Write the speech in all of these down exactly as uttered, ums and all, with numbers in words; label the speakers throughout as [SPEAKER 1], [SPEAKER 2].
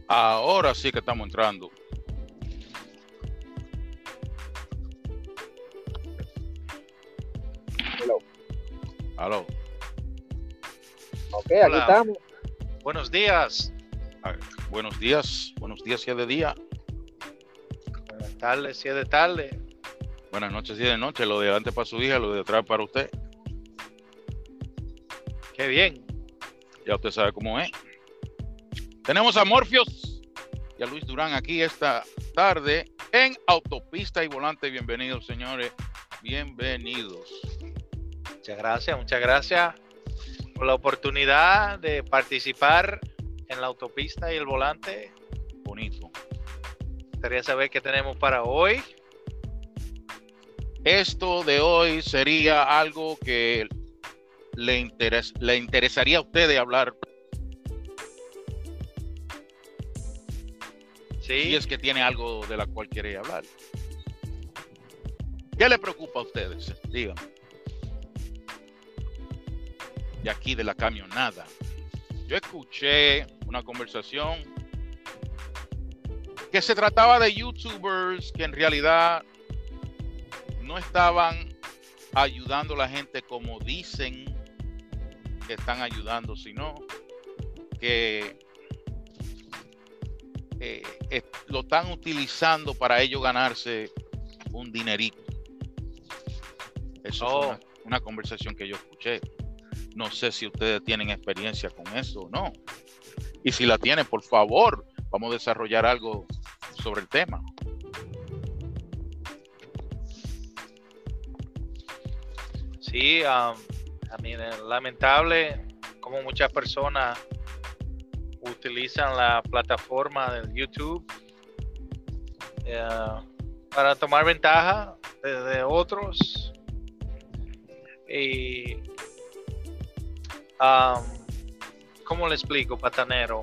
[SPEAKER 1] Ahora sí que estamos entrando.
[SPEAKER 2] Hello.
[SPEAKER 1] Aló.
[SPEAKER 2] Ok,
[SPEAKER 3] Hola.
[SPEAKER 2] aquí estamos.
[SPEAKER 3] Buenos días.
[SPEAKER 1] Ah, Buenos días. Buenos días si es de día.
[SPEAKER 3] Buenas tardes, si es de tarde.
[SPEAKER 1] Buenas noches si es de noche. Lo de adelante para su hija, lo de atrás para usted.
[SPEAKER 3] Qué bien.
[SPEAKER 1] Ya usted sabe cómo es. Tenemos a Morfios y a Luis Durán aquí esta tarde en Autopista y Volante. Bienvenidos, señores. Bienvenidos.
[SPEAKER 3] Muchas gracias, muchas gracias por la oportunidad de participar en la autopista y el volante.
[SPEAKER 1] Bonito.
[SPEAKER 3] Me gustaría saber qué tenemos para hoy.
[SPEAKER 1] Esto de hoy sería algo que le, interes, le interesaría a usted de hablar.
[SPEAKER 3] Sí.
[SPEAKER 1] Si es que tiene algo de la cual quiere hablar. ¿Qué le preocupa a ustedes? Díganme. De aquí de la camionada. Yo escuché una conversación que se trataba de YouTubers que en realidad no estaban ayudando a la gente como dicen que están ayudando, sino que eh, eh, lo están utilizando para ellos ganarse un dinerito. Eso
[SPEAKER 3] Oh.
[SPEAKER 1] fue una, una conversación que yo escuché. No sé si ustedes tienen experiencia con eso o no. Y si la tienen, por favor, vamos a desarrollar algo sobre el tema.
[SPEAKER 3] Sí, um, a mí es lamentable como muchas personas utilizan la plataforma del YouTube uh, para tomar ventaja de, de otros. Y um, ¿cómo le explico, patanero?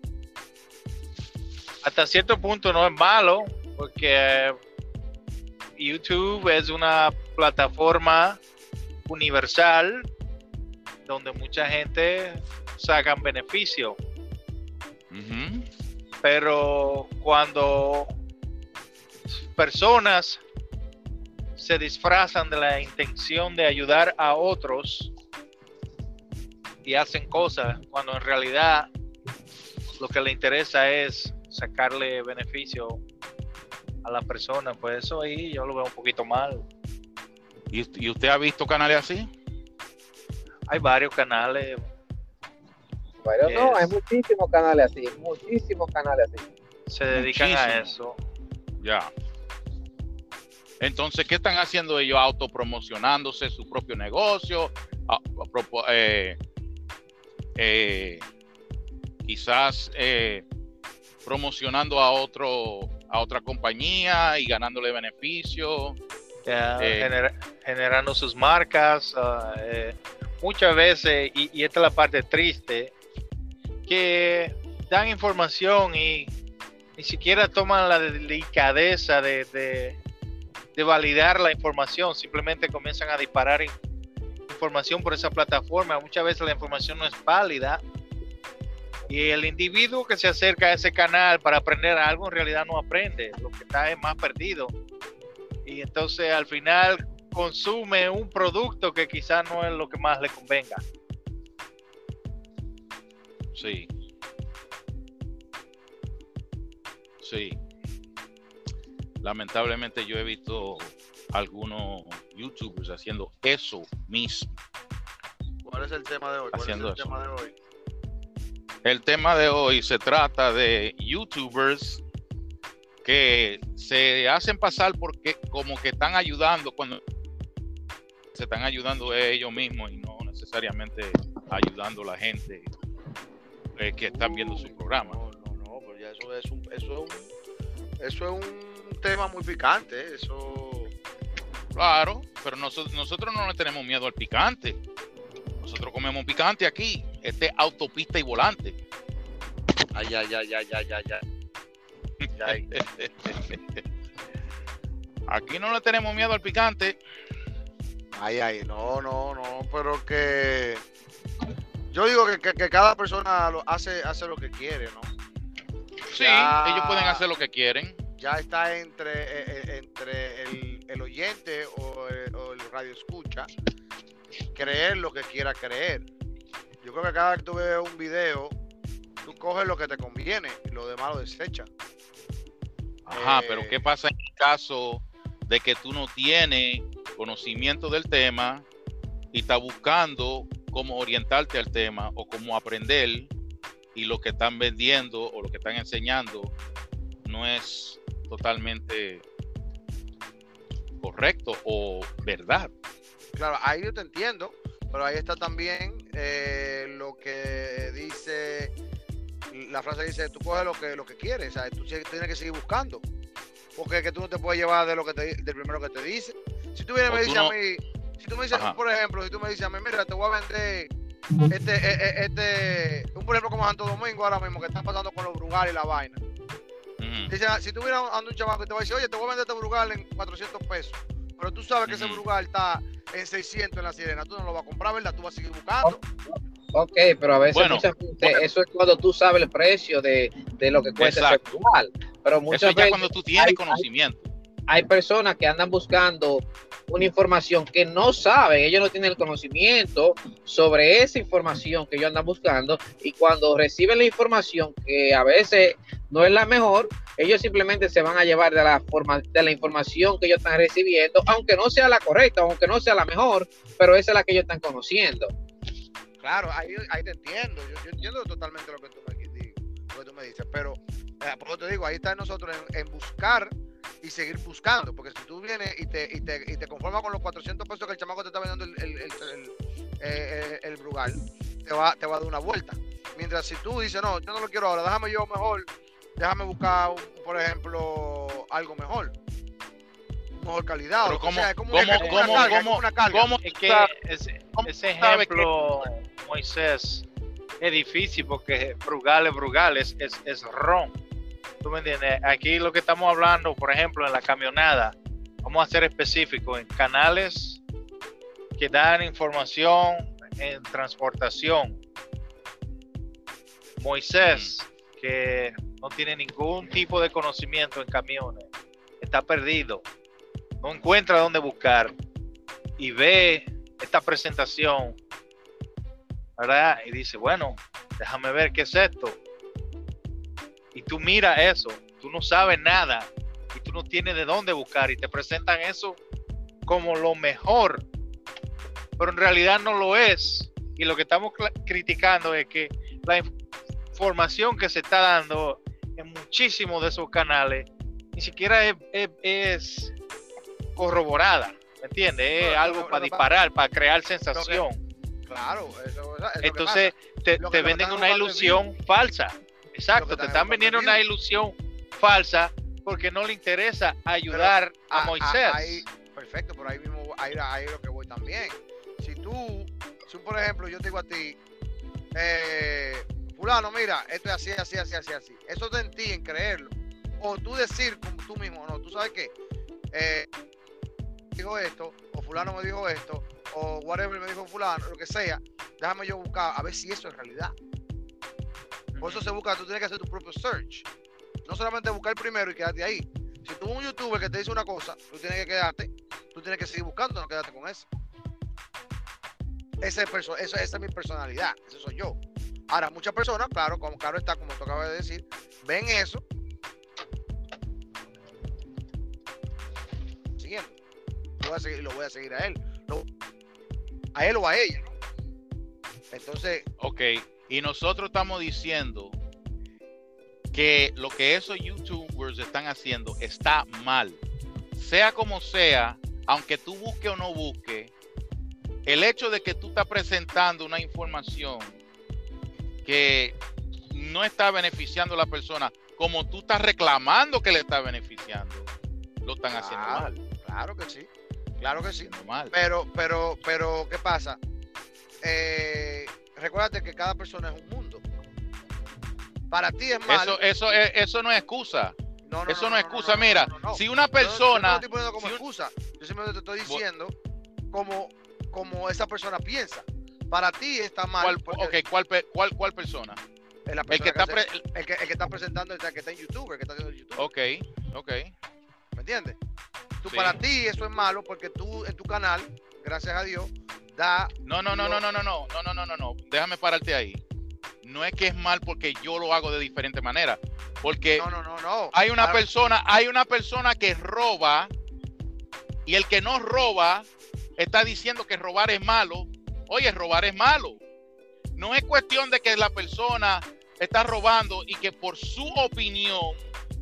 [SPEAKER 3] Hasta cierto punto no es malo, porque YouTube es una plataforma universal donde mucha gente sacan beneficio.
[SPEAKER 1] Uh-huh.
[SPEAKER 3] Pero cuando personas se disfrazan de la intención de ayudar a otros y hacen cosas cuando en realidad lo que le interesa es sacarle beneficio a la persona, pues eso ahí yo lo veo un poquito mal.
[SPEAKER 1] ¿Y, y usted ha visto canales así?
[SPEAKER 3] Hay varios canales.
[SPEAKER 2] Pero
[SPEAKER 3] Yes.
[SPEAKER 2] no, hay muchísimos canales así, muchísimos canales así.
[SPEAKER 3] Se dedican a
[SPEAKER 1] Muchísimo.
[SPEAKER 3] eso.
[SPEAKER 1] Ya. Entonces, ¿qué están haciendo ellos? Autopromocionándose su propio negocio, a, a propo, eh, eh, quizás eh, promocionando a otro, a otra compañía y ganándole beneficio.
[SPEAKER 3] Yeah,
[SPEAKER 1] Eh,
[SPEAKER 3] gener, generando sus marcas. Uh, eh, muchas veces, y, y esta es la parte triste, que dan información y ni siquiera toman la delicadeza de, de, de validar la información, simplemente comienzan a disparar in, información por esa plataforma. Muchas veces la información no es válida y el individuo que se acerca a ese canal para aprender algo en realidad no aprende, lo que está es más perdido, y entonces al final consume un producto que quizás no es lo que más le convenga.
[SPEAKER 1] Sí. Sí. Lamentablemente yo he visto algunos YouTubers haciendo eso mismo.
[SPEAKER 4] ¿Cuál es el tema de hoy? ¿Cuál
[SPEAKER 1] Haciendo
[SPEAKER 4] es el
[SPEAKER 1] eso.
[SPEAKER 4] tema de hoy?
[SPEAKER 1] El tema de hoy se trata de YouTubers que se hacen pasar porque como que están ayudando cuando se están ayudando ellos mismos y no necesariamente ayudando a la gente eh, que están viendo su programa.
[SPEAKER 4] No, no, no, pues ya eso es un, eso es un, eso es un tema muy picante, ¿eh? Eso.
[SPEAKER 1] Claro, pero nosotros, nosotros no le tenemos miedo al picante. Nosotros comemos picante aquí. Este es Autopista y Volante.
[SPEAKER 4] Ay, ay, ay, ay, ay, ay, ay. Ay.
[SPEAKER 1] Aquí no le tenemos miedo al picante.
[SPEAKER 4] Ay, ay, no, no, no, pero que yo digo que, que, que cada persona lo hace, hace lo que quiere, ¿no?
[SPEAKER 1] Sí,
[SPEAKER 4] Ya-
[SPEAKER 1] ellos pueden hacer lo que quieren.
[SPEAKER 4] Ya está entre, eh, eh, entre el, el oyente o el, o el radio escucha creer lo que quiera creer. Yo creo que cada vez que tú ves un video, tú coges lo que te conviene y lo demás lo desechas.
[SPEAKER 1] Ajá,
[SPEAKER 4] Eh,
[SPEAKER 1] pero ¿qué pasa en el caso de que tú no tienes conocimiento del tema y estás buscando cómo orientarte al tema o cómo aprender y lo que están vendiendo o lo que están enseñando no es totalmente correcto o verdad?
[SPEAKER 4] Claro, ahí yo te entiendo, pero ahí está también eh, lo que dice, la frase dice, tú coges lo que, lo que quieres, ¿sabes? Tú tienes que seguir buscando, porque es que tú no te puedes llevar de lo que te, del primero que te dice. Si tú vienes y
[SPEAKER 1] O
[SPEAKER 4] me
[SPEAKER 1] tú
[SPEAKER 4] dices
[SPEAKER 1] no-
[SPEAKER 4] a mí, si tú me dices,
[SPEAKER 1] Ajá.
[SPEAKER 4] por ejemplo, si tú me dices a mí, mira, te voy a vender este, eh, eh, este, un por ejemplo como Santo Domingo ahora mismo, que está pasando con los Brugal y la vaina.
[SPEAKER 1] Ujú.
[SPEAKER 4] Dice, ah, si tú vienes a un chamaco y te va a decir, oye, te voy a vender este Brugal en cuatrocientos pesos, pero tú sabes que ese
[SPEAKER 1] Ujú.
[SPEAKER 4] Brugal está en seiscientos en la Sirena, tú no lo vas a comprar, ¿verdad? Tú vas a seguir buscando.
[SPEAKER 2] Ok, pero a veces
[SPEAKER 1] Bueno,
[SPEAKER 2] mucha gente,
[SPEAKER 1] bueno.
[SPEAKER 2] eso es cuando tú sabes el precio de, de lo que cuesta ese
[SPEAKER 1] Exacto.
[SPEAKER 2] brugal. Pero
[SPEAKER 1] Eso
[SPEAKER 2] muchas
[SPEAKER 1] ya
[SPEAKER 2] veces
[SPEAKER 1] cuando tú tienes
[SPEAKER 2] hay-
[SPEAKER 1] conocimiento.
[SPEAKER 2] hay personas que andan buscando una información que no saben, ellos no tienen el conocimiento sobre esa información que ellos andan buscando, y cuando reciben la información que a veces no es la mejor, ellos simplemente se van a llevar de la forma de la información que ellos están recibiendo, aunque no sea la correcta, aunque no sea la mejor, pero esa es la que ellos están conociendo.
[SPEAKER 4] Claro, ahí, ahí te entiendo, yo, yo entiendo totalmente lo que tú me, di- lo que tú me dices, pero eh, por eso te digo, ahí está nosotros en, en buscar y seguir buscando, porque si tú vienes y te, y te, y te conformas con los cuatrocientos pesos que el chamaco te está vendiendo el, el, el, el, eh, el Brugal, te va, te va a dar una vuelta. Mientras si tú dices, no, yo no lo quiero ahora, déjame yo mejor, déjame buscar, un, por ejemplo, algo mejor, mejor calidad.
[SPEAKER 1] Pero
[SPEAKER 4] o
[SPEAKER 1] cómo-
[SPEAKER 4] sea, es como,
[SPEAKER 1] cómo-
[SPEAKER 4] es como una
[SPEAKER 1] cómo-
[SPEAKER 4] carga, es
[SPEAKER 1] cómo-
[SPEAKER 4] como una carga.
[SPEAKER 1] ¿Cómo
[SPEAKER 3] Es
[SPEAKER 1] tú
[SPEAKER 3] que
[SPEAKER 1] sabes-
[SPEAKER 3] ese,
[SPEAKER 1] cómo
[SPEAKER 3] ese
[SPEAKER 1] tú sabes que-
[SPEAKER 3] ejemplo, Moisés, es difícil porque Brugal es Brugal, es, es, es ron. ¿Tú me entiendes? Aquí lo que estamos hablando, por ejemplo, en la camionada, vamos a ser específicos en canales que dan información en transportación. Moisés, que no tiene ningún tipo de conocimiento en camiones, está perdido, no encuentra dónde buscar y ve esta presentación, ¿verdad? Y dice, bueno, déjame ver qué es esto. Y tú miras eso, tú no sabes nada y tú no tienes de dónde buscar y te presentan eso como lo mejor, pero en realidad no lo es. Y lo que estamos cl- criticando es que la información que se está dando en muchísimos de esos canales ni siquiera es, es, es corroborada, ¿me entiendes? Es
[SPEAKER 4] Bueno,
[SPEAKER 3] algo
[SPEAKER 4] lo- lo
[SPEAKER 3] para
[SPEAKER 4] que
[SPEAKER 3] disparar, para crear sensación.
[SPEAKER 4] Claro, eso, eso es lo que
[SPEAKER 3] Entonces te,
[SPEAKER 4] Lo que-
[SPEAKER 3] te
[SPEAKER 4] lo que
[SPEAKER 3] venden
[SPEAKER 4] están
[SPEAKER 3] una
[SPEAKER 4] buscando es
[SPEAKER 3] ilusión falsa. Exacto,
[SPEAKER 4] Lo que
[SPEAKER 3] te
[SPEAKER 4] están
[SPEAKER 3] están
[SPEAKER 4] buscando
[SPEAKER 3] vendiendo
[SPEAKER 4] es
[SPEAKER 3] una
[SPEAKER 4] view.
[SPEAKER 3] ilusión falsa porque no le interesa ayudar
[SPEAKER 4] Pero,
[SPEAKER 3] a
[SPEAKER 4] ah,
[SPEAKER 3] Moisés.
[SPEAKER 4] ah, ahí- perfecto, pero ahí mismo ahí, ahí es lo que voy también. Si tú, si por ejemplo yo te digo a ti, eh, fulano, mira, esto es así, así, así, así, así. Eso está en ti, en creerlo. O tú decir como tú mismo, no, tú sabes que eh, dijo esto, o fulano me dijo esto, o whatever me dijo fulano, lo que sea, déjame yo buscar a ver si eso es realidad. Por eso se busca, tú tienes que hacer tu propio search. No solamente buscar primero y quedarte ahí. Si tú un youtuber que te dice una cosa, tú tienes que quedarte, tú tienes que seguir buscando, no quedarte con eso. Ese es perso- eso, esa es mi personalidad, eso soy yo. Ahora, muchas personas, claro, como claro está, como tú acabas de decir, ven eso, siguiendo. Lo voy a seguir, lo voy a seguir a él. Lo- a él o a ella, ¿no? Entonces,
[SPEAKER 1] Ok, y nosotros estamos diciendo que lo que esos youtubers están haciendo está mal. Sea como sea, aunque tú busques o no busques, el hecho de que tú estás presentando una información que no está beneficiando a la persona, como tú estás reclamando que le está beneficiando, lo están haciendo
[SPEAKER 4] claro,
[SPEAKER 1] mal.
[SPEAKER 4] claro que sí, claro que sí.
[SPEAKER 1] Haciendo mal.
[SPEAKER 4] Pero, pero, pero, ¿qué pasa? Eh, recuérdate que cada persona es un mundo. Para ti es mal.
[SPEAKER 1] Eso, eso, es- eso no es excusa.
[SPEAKER 4] no,
[SPEAKER 1] Eso no es excusa. Mira,
[SPEAKER 4] no, no.
[SPEAKER 1] si una
[SPEAKER 4] Yo no- yo no
[SPEAKER 1] persona,
[SPEAKER 4] lo estoy poniendo como
[SPEAKER 1] si un-
[SPEAKER 4] excusa. Yo simplemente te estoy diciendo como, como esa persona piensa. Para ti está mal.
[SPEAKER 1] ¿cuál,
[SPEAKER 4] porque,
[SPEAKER 1] okay, ¿cuál, pe- cuál, cuál persona?
[SPEAKER 4] es la
[SPEAKER 1] El que
[SPEAKER 4] persona
[SPEAKER 1] está
[SPEAKER 4] hace-
[SPEAKER 1] pre-
[SPEAKER 4] el que, el que está presentando, el que está en YouTube, el que está haciendo el YouTube.
[SPEAKER 1] Ok, ok.
[SPEAKER 4] ¿Me entiendes? Tú,
[SPEAKER 1] Sí.
[SPEAKER 4] para ti eso es malo porque tú en tu canal, gracias a Dios, da.
[SPEAKER 1] No, no, no, no, no, no, no, no, no, no, no, no. Déjame pararte ahí. No es que es mal porque yo lo hago de diferente manera. Porque
[SPEAKER 4] No, no, no, no.
[SPEAKER 1] hay una
[SPEAKER 4] Claro,
[SPEAKER 1] persona, hay una persona que roba y el que no roba está diciendo que robar es malo. Oye, robar es malo. No es cuestión de que la persona está robando y que por su opinión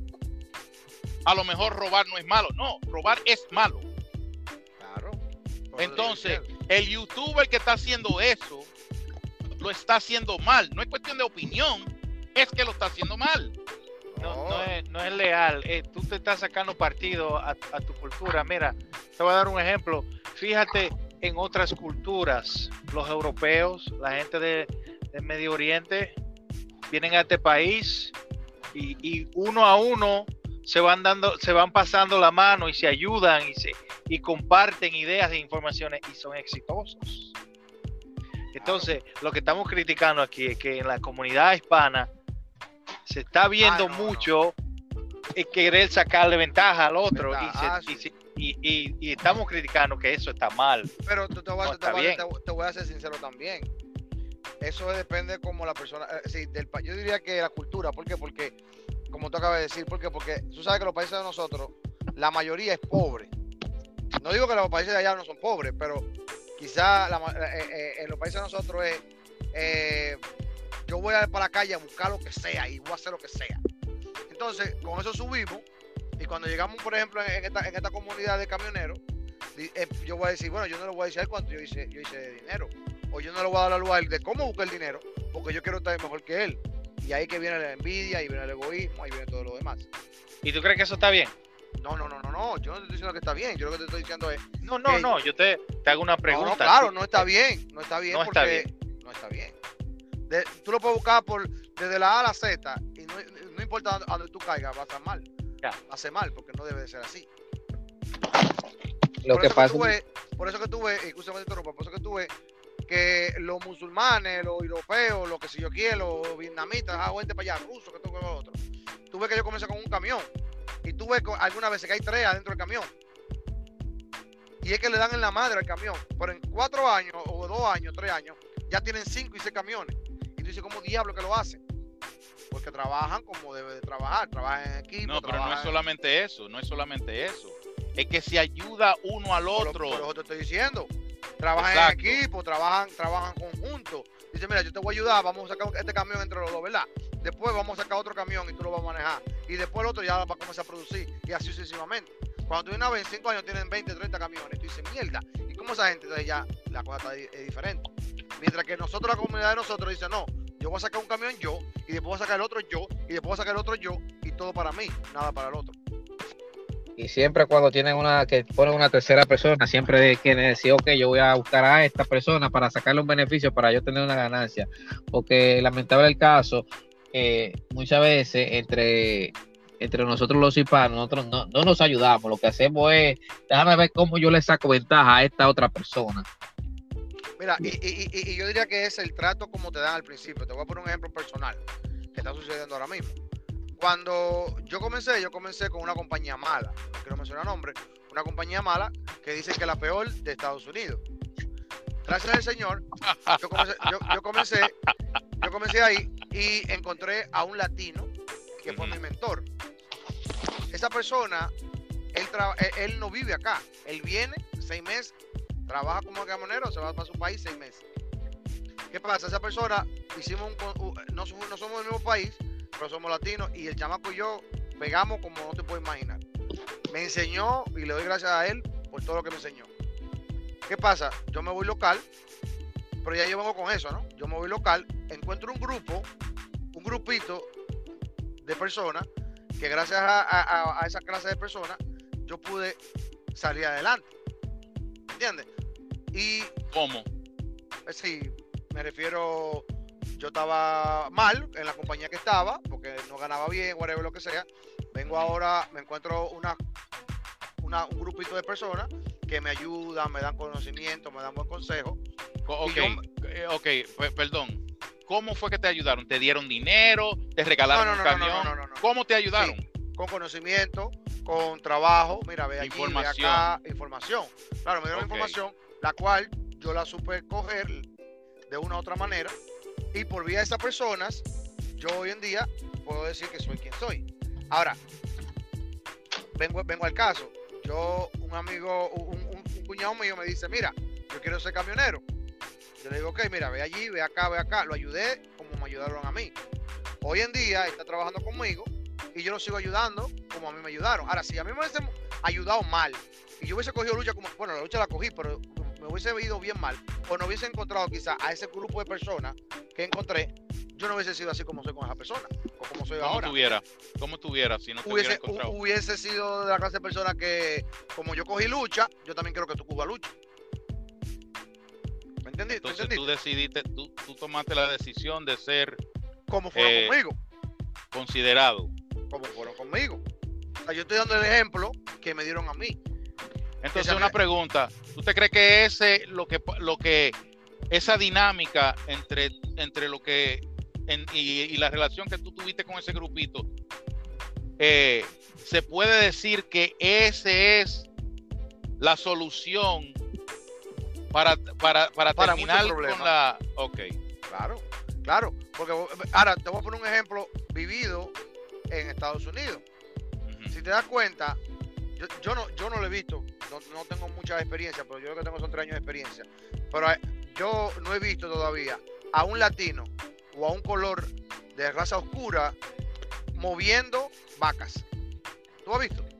[SPEAKER 1] a lo mejor robar no es malo. No, robar es malo.
[SPEAKER 4] Claro. Por eso te estoy
[SPEAKER 1] Entonces,
[SPEAKER 4] diciendo.
[SPEAKER 1] el youtuber que está haciendo eso lo está haciendo mal. No es cuestión de opinión, es que lo está haciendo mal.
[SPEAKER 3] No, no, es, no es leal. Eh, tú te estás sacando partido a, a tu cultura. Mira, te voy a dar un ejemplo. Fíjate en otras culturas, los europeos, la gente de, de Medio Oriente, vienen a este país y, y uno a uno se van dando, se van pasando la mano y se ayudan y se y comparten ideas e informaciones y son exitosos. Entonces, lo que estamos criticando aquí es que en la comunidad hispana se está viendo
[SPEAKER 4] Ah, no,
[SPEAKER 3] mucho eh, querer sacarle ventaja al otro y, se-
[SPEAKER 4] Ah,
[SPEAKER 3] y
[SPEAKER 4] sí.
[SPEAKER 3] se- y- y- y estamos criticando que eso está mal.
[SPEAKER 4] Pero te, te voy, a-
[SPEAKER 3] No,
[SPEAKER 4] te
[SPEAKER 3] está
[SPEAKER 4] voy a-
[SPEAKER 3] bien.
[SPEAKER 4] te- te voy a ser sincero también. Eso depende como la persona. eh, sí, del, pa- yo diría que la cultura. ¿Por qué? Porque, como tú acabas de decir, ¿por qué? Porque tú sabes que los países de nosotros, la mayoría es pobre. No digo que los países de allá no son pobres, pero quizá la ma- eh, eh, en los países de nosotros es. eh, yo voy a ir para la calle a buscar lo que sea y voy a hacer lo que sea. Entonces, con eso subimos. Y cuando llegamos, por ejemplo, en esta, en esta comunidad de camioneros, di- eh, yo voy a decir, bueno, yo no le voy a decir a él cuánto yo hice, yo hice de dinero. O yo no le voy a dar la luz a él de cómo buscar el dinero, porque yo quiero estar mejor que él. Y ahí que viene la envidia, y viene el egoísmo, ahí viene todo lo demás.
[SPEAKER 3] ¿Y tú crees que eso está bien?
[SPEAKER 4] No, no, no, no, no. Yo no te estoy diciendo que está bien. Yo lo que te estoy diciendo es.
[SPEAKER 3] No, no,
[SPEAKER 4] que-
[SPEAKER 3] no. Yo te, te hago una
[SPEAKER 4] No,
[SPEAKER 3] pregunta.
[SPEAKER 4] no, claro,
[SPEAKER 3] Sí.
[SPEAKER 4] no está bien. No está bien
[SPEAKER 3] No está
[SPEAKER 4] porque. No está bien. De- tú lo puedes buscar por, desde la A a la Z y no, no importa a donde tú caigas, va a estar mal.
[SPEAKER 3] Ya.
[SPEAKER 4] Va a ser mal porque no debe de ser así.
[SPEAKER 2] Lo
[SPEAKER 4] por
[SPEAKER 2] que
[SPEAKER 4] eso
[SPEAKER 2] pasa
[SPEAKER 4] tú ves, por eso que tú ves, y escúchame, te interrumpo, por eso que tú ves que los musulmanes, los europeos, los que si yo quiero, los vietnamitas, ah, gente para allá, rusos, que todo que lo otro. Tú ves que yo comencé con un camión y tú ves que algunas veces que hay tres adentro del camión. Y es que le dan en la madre al camión. Pero en cuatro años, o dos años, tres años, ya tienen cinco y seis camiones. Y tú dices, ¿cómo diablo que lo hacen? Porque trabajan como debe de trabajar, trabajan en equipo.
[SPEAKER 1] No, pero no es
[SPEAKER 4] trabajan-
[SPEAKER 1] solamente eso, no es solamente eso. Es que se ayuda uno al
[SPEAKER 4] Por lo-
[SPEAKER 1] otro.
[SPEAKER 4] Por eso te estoy diciendo. Trabajan
[SPEAKER 1] Exacto.
[SPEAKER 4] en equipo, trabajan, trabajan conjuntos. Dice, mira, yo te voy a ayudar, vamos a sacar este camión entre los dos, ¿verdad? Después vamos a sacar otro camión y tú lo vas a manejar. Y después el otro ya va a comenzar a producir. Y así sucesivamente. Cuando tú vienes a ver, en cinco años tienen veinte, treinta camiones. Y tú dices, mierda. ¿Y cómo esa gente? Entonces ya la cosa está di- es diferente. Mientras que nosotros, la comunidad de nosotros, dice, no, yo voy a sacar un camión yo, y después voy a sacar el otro yo, y después voy a sacar el otro yo, y todo para mí, nada para el otro.
[SPEAKER 2] Y siempre cuando tienen una, que ponen una tercera persona, siempre quieren decir, ok, yo voy a buscar a esta persona para sacarle un beneficio para yo tener una ganancia. Porque lamentable el caso, eh, muchas veces entre, entre nosotros los hispanos, nosotros no, no nos ayudamos. Lo que hacemos es, déjame ver cómo yo le saco ventaja a esta otra persona.
[SPEAKER 4] Mira, y, y- y- y yo diría que es el trato como te dan al principio. Te voy a poner un ejemplo personal que está sucediendo ahora mismo. Cuando yo comencé, yo comencé con una compañía mala, no quiero mencionar nombre, una compañía mala que dicen que es la peor de Estados Unidos. Gracias al Señor, yo comencé, yo, yo comencé, yo comencé ahí y encontré a un latino que fue
[SPEAKER 1] Ujú.
[SPEAKER 4] mi mentor. Esa persona, él, tra- él, él no vive acá, él viene seis meses, trabaja como camionero, se va para su país seis meses. ¿Qué pasa? Esa persona, hicimos un, con- u- no, somos, no somos del mismo país, pero somos latinos y el chamaco y yo pegamos como no te puedes imaginar. Me enseñó y le doy gracias a él por todo lo que me enseñó. ¿Qué pasa? Yo me voy local, pero ya yo vengo con eso, ¿no? Yo me voy local, encuentro un grupo, un grupito de personas que gracias a, a- a esa clase de personas yo pude salir adelante. ¿Entiendes? Y
[SPEAKER 1] ¿Cómo?
[SPEAKER 4] pues sí, me refiero, yo estaba mal en la compañía que estaba, porque no ganaba bien, whatever, lo que sea. Vengo ahora, me encuentro una, una, un grupito de personas que me ayudan, me dan conocimiento, me dan buen consejo.
[SPEAKER 1] Co-
[SPEAKER 4] Y
[SPEAKER 1] Ok,
[SPEAKER 4] yo-
[SPEAKER 1] eh, ok, pe- perdón. ¿cómo fue que te ayudaron? ¿Te dieron dinero? ¿Te regalaron
[SPEAKER 4] No, no,
[SPEAKER 1] un
[SPEAKER 4] no, no,
[SPEAKER 1] camión?
[SPEAKER 4] no, no, no, no.
[SPEAKER 1] ¿Cómo te ayudaron?
[SPEAKER 4] Sí, con conocimiento, con trabajo, mira, ve allí,
[SPEAKER 1] Información.
[SPEAKER 4] ve acá, información. Claro, me dieron
[SPEAKER 1] Ok.
[SPEAKER 4] información, la cual yo la supe coger de una u otra manera, y por vía de esas personas, yo hoy en día puedo decir que soy quien soy. Ahora, vengo, vengo al caso. Yo, un amigo, un, un, un cuñado mío me dice, mira, yo quiero ser camionero. Yo le digo, ok, mira, ve allí, ve acá, ve acá. Lo ayudé como me ayudaron a mí. Hoy en día está trabajando conmigo y yo lo sigo ayudando como a mí me ayudaron. Ahora, si a mí me hubiesen ayudado mal y yo hubiese cogido lucha como, bueno, la lucha la cogí, pero me hubiese ido bien mal, o no hubiese encontrado quizás a ese grupo de personas que encontré, yo no hubiese sido así como soy con esa persona, o como soy
[SPEAKER 1] ¿Cómo
[SPEAKER 4] ahora.
[SPEAKER 1] tuviera? ¿Cómo tuviera si no te
[SPEAKER 4] Hubiese,
[SPEAKER 1] hubiera encontrado?
[SPEAKER 4] hu- hubiese sido de la clase de persona que, como yo cogí lucha, yo también quiero que tú cojas lucha. ¿Me entendiste?
[SPEAKER 1] Entonces
[SPEAKER 4] ¿Entendiste?
[SPEAKER 1] tú decidiste, tú, tú tomaste la decisión de ser
[SPEAKER 4] Como fueron
[SPEAKER 1] eh,
[SPEAKER 4] conmigo,
[SPEAKER 1] considerado.
[SPEAKER 4] como fueron conmigo. O sea, yo estoy dando el ejemplo que me dieron a mí.
[SPEAKER 1] Entonces
[SPEAKER 4] Esa
[SPEAKER 1] una
[SPEAKER 4] me-
[SPEAKER 1] pregunta, ¿tú te crees que ese lo que lo que esa dinámica entre entre lo que en- y, y la relación que tú tuviste con ese grupito eh, se puede decir que ese es la solución para para, para
[SPEAKER 4] Para
[SPEAKER 1] terminar
[SPEAKER 4] muchos
[SPEAKER 1] con
[SPEAKER 4] problemas.
[SPEAKER 1] la ok
[SPEAKER 4] Claro, claro. Porque ahora te voy a poner un ejemplo vivido en Estados Unidos.
[SPEAKER 1] ujú,
[SPEAKER 4] Si te das cuenta, yo, yo no yo no lo he visto, no, no tengo mucha experiencia, pero yo lo que tengo son tres años de experiencia. Pero eh, yo no he visto todavía a un latino o a un color de raza oscura moviendo vacas. ¿Tú has visto?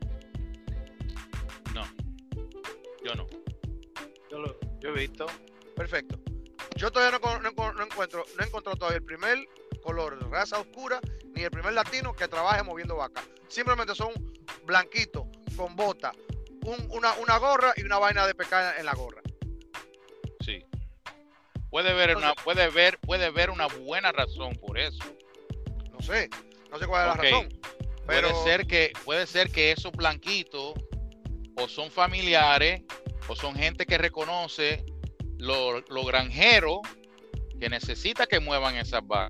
[SPEAKER 1] no yo no
[SPEAKER 3] Yo, lo, yo he visto.
[SPEAKER 4] Perfecto. Yo todavía no, con- no enco- no encuentro, no he encontrado todavía el primer color de raza oscura ni el primer latino que trabaje moviendo vacas. Simplemente son blanquitos, con bota, un- una, una gorra y una vaina de pescar en la gorra.
[SPEAKER 1] sí puede ver una
[SPEAKER 4] Entonces-
[SPEAKER 1] puede ver puede ver una buena razón por eso.
[SPEAKER 4] No sé, no sé cuál es
[SPEAKER 1] Ok.
[SPEAKER 4] la razón. Pero
[SPEAKER 1] Puede ser que puede ser que esos blanquitos o son familiares o son gente que reconoce los lo granjeros que necesita que muevan esas vacas.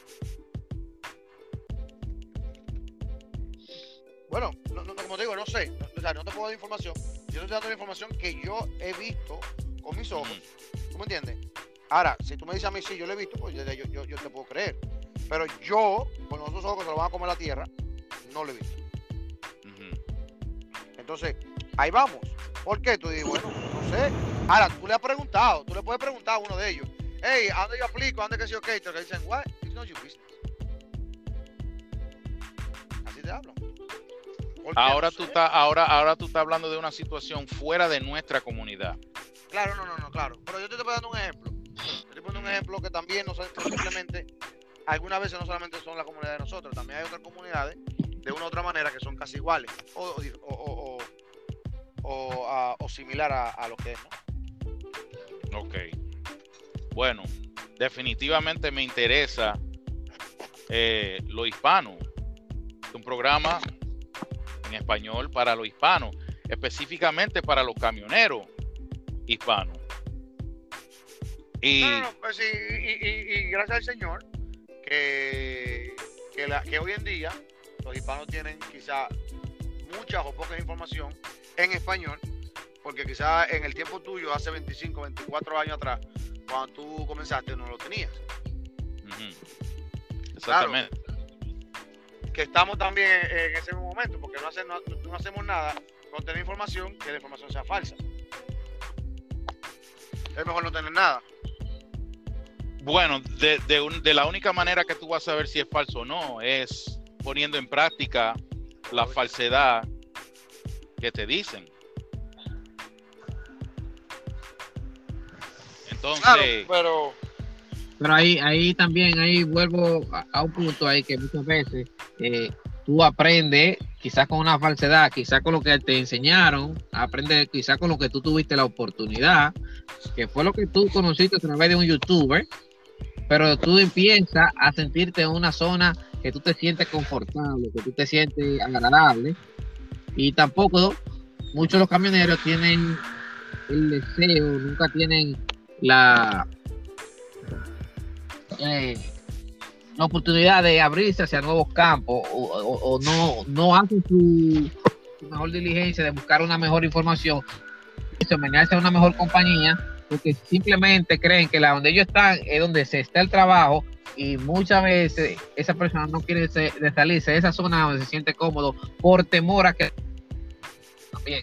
[SPEAKER 4] bueno, no, no, como te digo, no sé. No, o sea, no te puedo dar información. Yo te estoy dando la información que yo he visto con mis ojos.
[SPEAKER 1] Ujú.
[SPEAKER 4] ¿Tú me entiendes? Ahora, si tú me dices a mí, sí, yo lo he visto, pues yo, yo, yo, yo te puedo creer. Pero yo, con los otros ojos que se lo van a comer la tierra, no lo he visto.
[SPEAKER 1] Ujú.
[SPEAKER 4] Entonces, ahí vamos. ¿Por qué? Tú dices, bueno, no sé. Ahora, tú le has preguntado, tú le puedes preguntar a uno de ellos, hey, ¿a dónde yo aplico? ¿A dónde que sí, ok? Te dicen, what? It's not your business. Así te hablan. ¿Por qué?
[SPEAKER 1] Ahora
[SPEAKER 4] No
[SPEAKER 1] tú
[SPEAKER 4] sé.
[SPEAKER 1] estás ahora ahora tú estás hablando de una situación fuera de nuestra comunidad.
[SPEAKER 4] Claro, no, no, no, claro. Pero yo te estoy dando un ejemplo. Te estoy poniendo un ejemplo que también no, no simplemente, algunas veces no solamente son la comunidad de nosotros, también hay otras comunidades de una u otra manera que son casi iguales o, o, o, o, o, a- o similar a, a lo que es, ¿no?
[SPEAKER 1] Ok. Bueno, definitivamente me interesa eh, lo hispano. Es un programa en español para los hispanos, específicamente para los camioneros hispanos. Y
[SPEAKER 4] No, no, no, pues sí, y, y- y gracias al Señor que, que, la- que hoy en día los hispanos tienen quizá mucha o poca información en español, porque quizá en el tiempo tuyo, hace veinticinco, veinticuatro años atrás, cuando tú comenzaste, no lo tenías.
[SPEAKER 1] ujú, exactamente.
[SPEAKER 4] Que estamos también en ese mismo momento, porque no, hace- no- no hacemos nada con tener información que la información sea falsa. Es mejor no tener nada.
[SPEAKER 1] Bueno, de, de, un- de la única manera que tú vas a saber si es falso o no es poniendo en práctica la falsedad que te dicen. Entonces,
[SPEAKER 4] Claro, pero
[SPEAKER 2] Pero ahí, ahí también, ahí vuelvo a, a un punto ahí que muchas veces eh, tú aprendes, quizás con una falsedad, quizás con lo que te enseñaron, aprendes quizás con lo que tú tuviste la oportunidad, que fue lo que tú conociste a través de un youtuber, pero tú empiezas a sentirte en una zona que tú te sientes confortable, que tú te sientes agradable, y tampoco muchos de los camioneros tienen el deseo, nunca tienen la eh, la oportunidad de abrirse hacia nuevos campos o, o, o no, no hacen su, su mejor diligencia de buscar una mejor información, de menearse a una mejor compañía, porque simplemente creen que la donde ellos están es donde se está el trabajo, y muchas veces esa persona no quiere se, de salirse de esa zona donde se siente cómodo por temor a que también.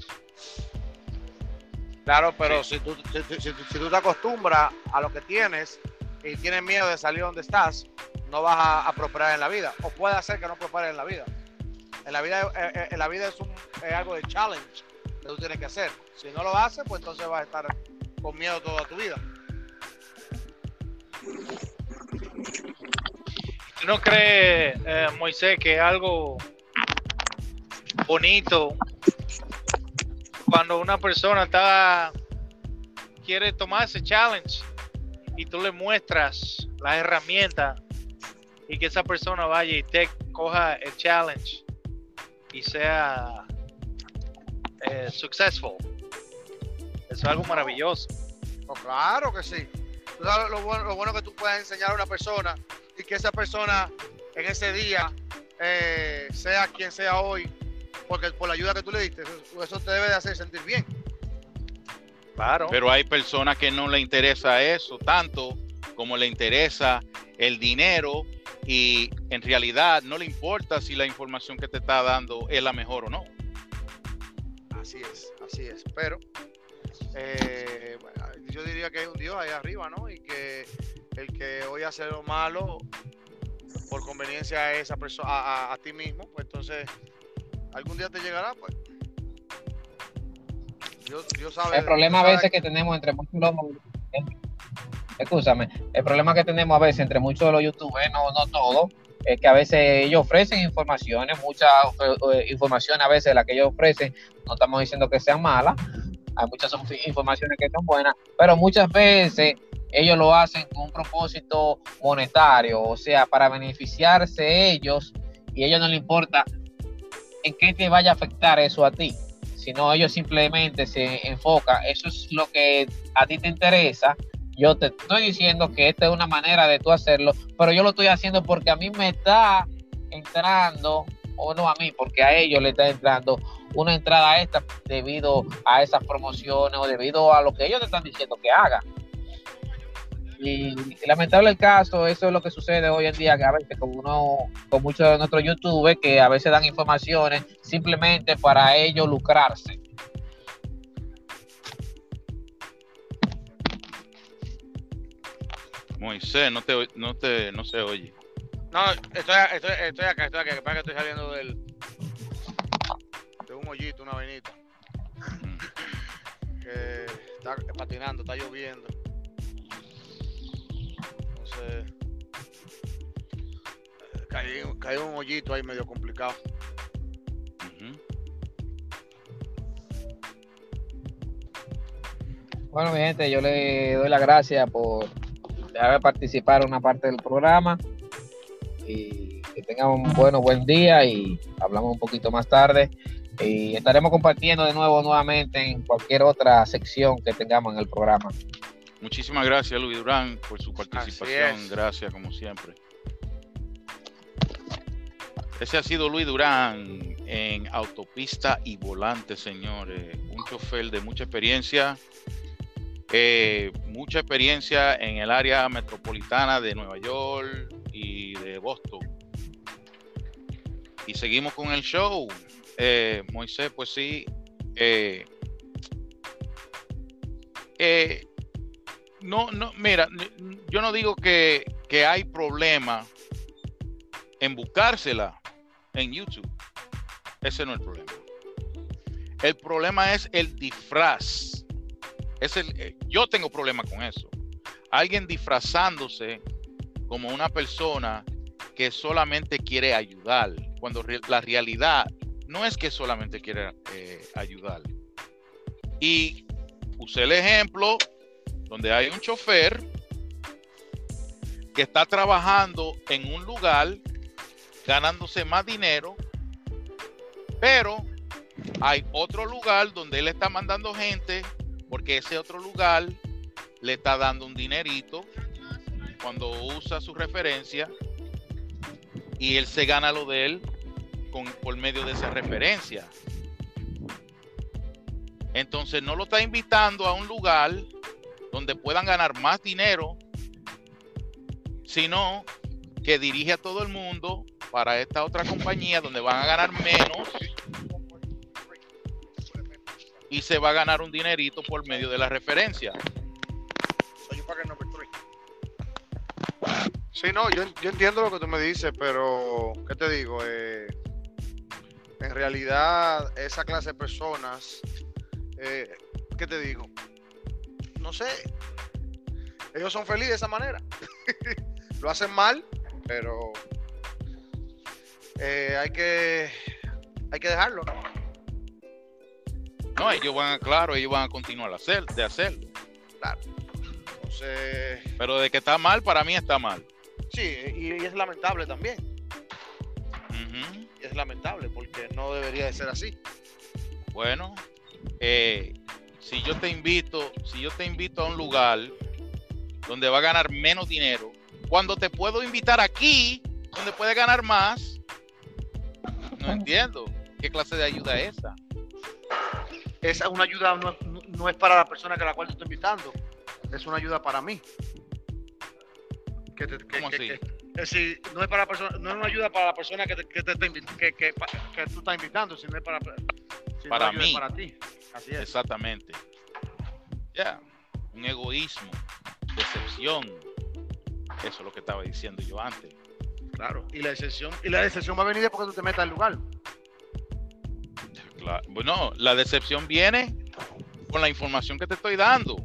[SPEAKER 4] Claro, pero sí. si, tú, si, si, si, si tú te acostumbras a lo que tienes y tienes miedo de salir donde estás, no vas a, a prosperar en la vida, o puede hacer que no prosperes en la vida. En la vida, eh, en la vida es, un, es algo de challenge que tú tienes que hacer. Si no lo haces, pues entonces vas a estar con miedo toda tu vida.
[SPEAKER 3] ¿Tú no crees, eh, Moisés, que algo bonito cuando una persona está quiere tomar ese challenge y tú le muestras las herramientas y que esa persona vaya y te coja el challenge y sea eh, successful? Eso es algo maravilloso.
[SPEAKER 4] Oh, claro que sí. Tú sabes lo bueno, lo bueno que tú puedes enseñar a una persona y que esa persona en ese día eh, sea quien sea hoy, porque por la ayuda que tú le diste, eso, eso te debe de hacer sentir bien.
[SPEAKER 3] Claro.
[SPEAKER 1] Pero hay personas que no le interesa eso tanto como le interesa el dinero, y en realidad no le importa si la información que te está dando es la mejor o no.
[SPEAKER 4] Así es, así es. Pero eh, bueno, yo diría que hay un Dios ahí arriba, ¿no? Y que el que hoy hace lo malo por conveniencia a esa persona, a, a, a ti mismo, pues entonces algún día te llegará, pues. Dios, Dios sabe.
[SPEAKER 2] El problema a veces que tenemos entre muchos los, escúchame, el problema que tenemos a veces entre muchos de los youtubers, no, no todos, es que a veces ellos ofrecen informaciones, muchas eh, informaciones a veces las que ellos ofrecen, no estamos diciendo que sean malas, hay muchas informaciones que son buenas, pero muchas veces ellos lo hacen con un propósito monetario, o sea, para beneficiarse ellos, y a ellos no les importa en qué te vaya a afectar eso a ti, sino ellos simplemente se enfocan, eso es lo que a ti te interesa. Yo te estoy diciendo que esta es una manera de tú hacerlo, pero yo lo estoy haciendo porque a mí me está entrando, o no a mí, porque a ellos le está entrando una entrada extra debido a esas promociones o debido a lo que ellos te están diciendo que haga. Y, y lamentable el caso, eso es lo que sucede hoy en día, que a veces con uno, con muchos de nuestros youtubers que a veces dan informaciones simplemente para ellos lucrarse.
[SPEAKER 1] Moisés, no te, no te, no se oye.
[SPEAKER 4] No, estoy, estoy, estoy acá, estoy acá, que pasa que estoy saliendo del, de un hoyito, una vainita. Mm. Que está patinando, está lloviendo. Entonces, caí, caí en un hoyito ahí medio complicado.
[SPEAKER 1] Uh-huh.
[SPEAKER 2] Bueno, mi gente, yo le doy las gracias por dejarme participar en una parte del programa y que tengan un bueno, buen día, y hablamos un poquito más tarde y estaremos compartiendo de nuevo nuevamente en cualquier otra sección que tengamos en el programa.
[SPEAKER 1] Muchísimas gracias, Luis Durán, por su participación. Gracias, como siempre. Ese ha sido Luis Durán en Autopista y Volante, señores. Un chofer de mucha experiencia, eh, mucha experiencia en el área metropolitana de Nueva York y de Boston. Y seguimos con el show. Eh, Moisés, pues sí. Eh, eh, No, no, mira, yo no digo que, que hay problema en buscársela en YouTube. Ese no es el problema. El problema es el disfraz. Es el, yo tengo problema con eso. Alguien disfrazándose como una persona que solamente quiere ayudar, cuando re, la realidad no es que solamente quiere eh, ayudar. Y usé el ejemplo donde hay un chofer que está trabajando en un lugar, ganándose más dinero, pero hay otro lugar donde él está mandando gente, porque ese otro lugar le está dando un dinerito cuando usa su referencia y él se gana lo de él con, por medio de esa referencia. Entonces no lo está invitando a un lugar donde puedan ganar más dinero, sino que dirige a todo el mundo para esta otra compañía donde van a ganar menos y se va a ganar un dinerito por medio de la referencia.
[SPEAKER 4] Sí, no, yo, yo entiendo lo que tú me dices, pero ¿qué te digo? Eh, en realidad, esa clase de personas, eh, ¿qué te digo? No sé, ellos son felices de esa manera. Lo hacen mal, pero eh, hay que hay que dejarlo, ¿no?
[SPEAKER 1] No, ellos van a, claro, ellos van a continuar a hacer, de hacerlo.
[SPEAKER 4] Claro. Entonces,
[SPEAKER 1] pero de que está mal, para mí está mal.
[SPEAKER 4] Sí, y, y es lamentable también.
[SPEAKER 1] Uh-huh.
[SPEAKER 4] Y es lamentable porque no debería de ser así.
[SPEAKER 1] Bueno, eh, si yo te invito, si yo te invito a un lugar donde va a ganar menos dinero, cuando te puedo invitar aquí, donde puede ganar más, no entiendo qué clase de ayuda es esa.
[SPEAKER 4] Esa es una ayuda, no, no es para la persona que la cual te estoy invitando, es una ayuda para mí. Que te, que,
[SPEAKER 1] ¿Cómo
[SPEAKER 4] que,
[SPEAKER 1] así?
[SPEAKER 4] Que, es decir, no es para la persona, no es una ayuda para la persona que te, que te, que, que, que, que tú estás invitando, sino es para, sino
[SPEAKER 1] para
[SPEAKER 4] ayuda
[SPEAKER 1] mí.
[SPEAKER 4] Para ti. Así es.
[SPEAKER 1] Exactamente. Ya, yeah. Un egoísmo, decepción. Eso es lo que estaba diciendo yo antes.
[SPEAKER 4] Claro. Y la decepción, y la decepción va a venir porque tú te metas al lugar.
[SPEAKER 1] Claro. Bueno, la decepción viene con la información que te estoy dando.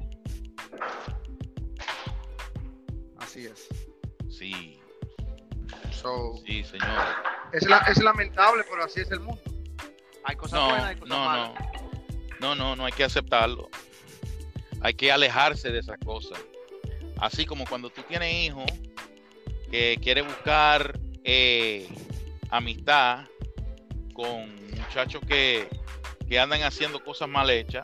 [SPEAKER 4] Así es.
[SPEAKER 1] Sí.
[SPEAKER 4] So,
[SPEAKER 1] sí, señor.
[SPEAKER 4] Es, la, es lamentable, pero así es el mundo. Hay cosas
[SPEAKER 1] no,
[SPEAKER 4] buenas, hay cosas
[SPEAKER 1] no,
[SPEAKER 4] malas.
[SPEAKER 1] No, no, no, no hay que aceptarlo. Hay que alejarse de esas cosas. Así como cuando tú tienes hijos que quiere buscar eh, amistad con muchachos que, que andan haciendo cosas mal hechas,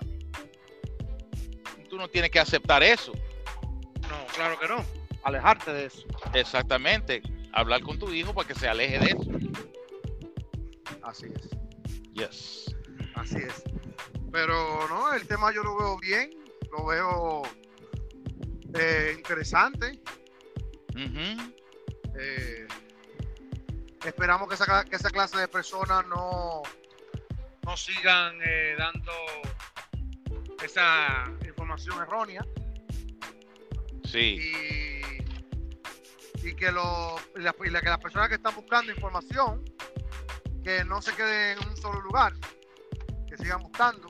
[SPEAKER 1] tú no tienes que aceptar eso.
[SPEAKER 4] No, claro que no. Alejarte de eso.
[SPEAKER 1] Exactamente. Hablar con tu hijo para que se aleje de eso.
[SPEAKER 4] Así es.
[SPEAKER 1] Yes.
[SPEAKER 4] Así es. Pero no, el tema yo lo veo bien, lo veo eh, interesante.
[SPEAKER 1] Uh-huh.
[SPEAKER 4] Eh, esperamos que esa, que esa clase de personas no, no sigan eh, dando esa información errónea.
[SPEAKER 1] Sí.
[SPEAKER 4] Y, y que, lo, y la, y la, que las personas que están buscando información, que no se queden en un solo lugar, que sigan buscando.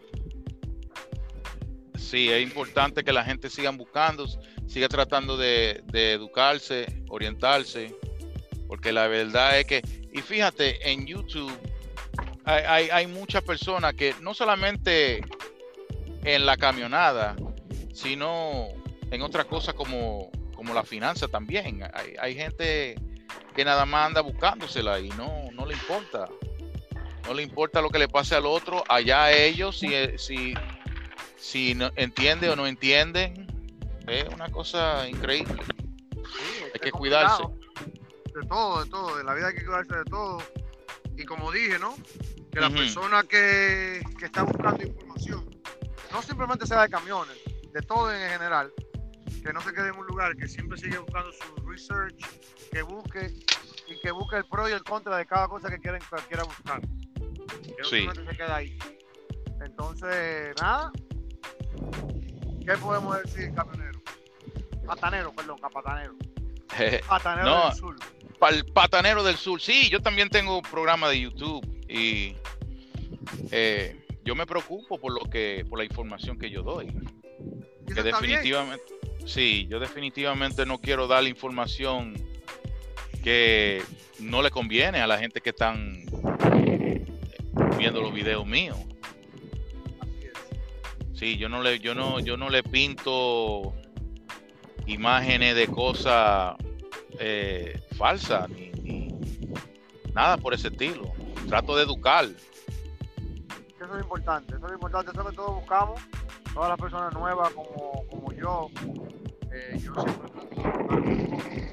[SPEAKER 1] Sí, es importante que la gente siga buscando, siga tratando de, de educarse, orientarse, porque la verdad es que, y fíjate, en YouTube hay, hay, hay muchas personas que no solamente en la camionada, sino en otras cosas como, como la finanza también. Hay, hay gente que nada más anda buscándosela y no, no le importa. No le importa lo que le pase al otro, allá a ellos, si, si, si no, entiende o no entienden. Es una cosa increíble. Sí, hay que cuidarse.
[SPEAKER 4] De todo, de todo. De la vida hay que cuidarse de todo. Y como dije, ¿no? Que la
[SPEAKER 1] uh-huh. persona
[SPEAKER 4] que, que está buscando información, no simplemente sea de camiones, de todo en general, que no se quede en un lugar, que siempre sigue buscando su research, que busque y que busque el pro y el contra de cada cosa que quiera, que quiera buscar. Que no
[SPEAKER 1] sí.
[SPEAKER 4] simplemente se queda ahí. Entonces, nada. ¿Qué podemos decir, camionero? Patanero, perdón, capatanero. Patanero
[SPEAKER 1] no,
[SPEAKER 4] del Sur.
[SPEAKER 1] Pal patanero del Sur. Sí, yo también tengo un programa de YouTube y eh, yo me preocupo por lo que, por la información que yo doy. Que definitivamente, bien? sí, yo definitivamente no quiero dar la información que no le conviene a la gente que están viendo los videos míos.
[SPEAKER 4] Así es.
[SPEAKER 1] Sí, yo no le, yo no, yo no le pinto imágenes de cosas eh, falsas ni, ni nada por ese estilo. Trato de educar.
[SPEAKER 4] Eso es importante, eso es importante, eso que todos buscamos, todas las personas nuevas como, como yo, eh, yo siempre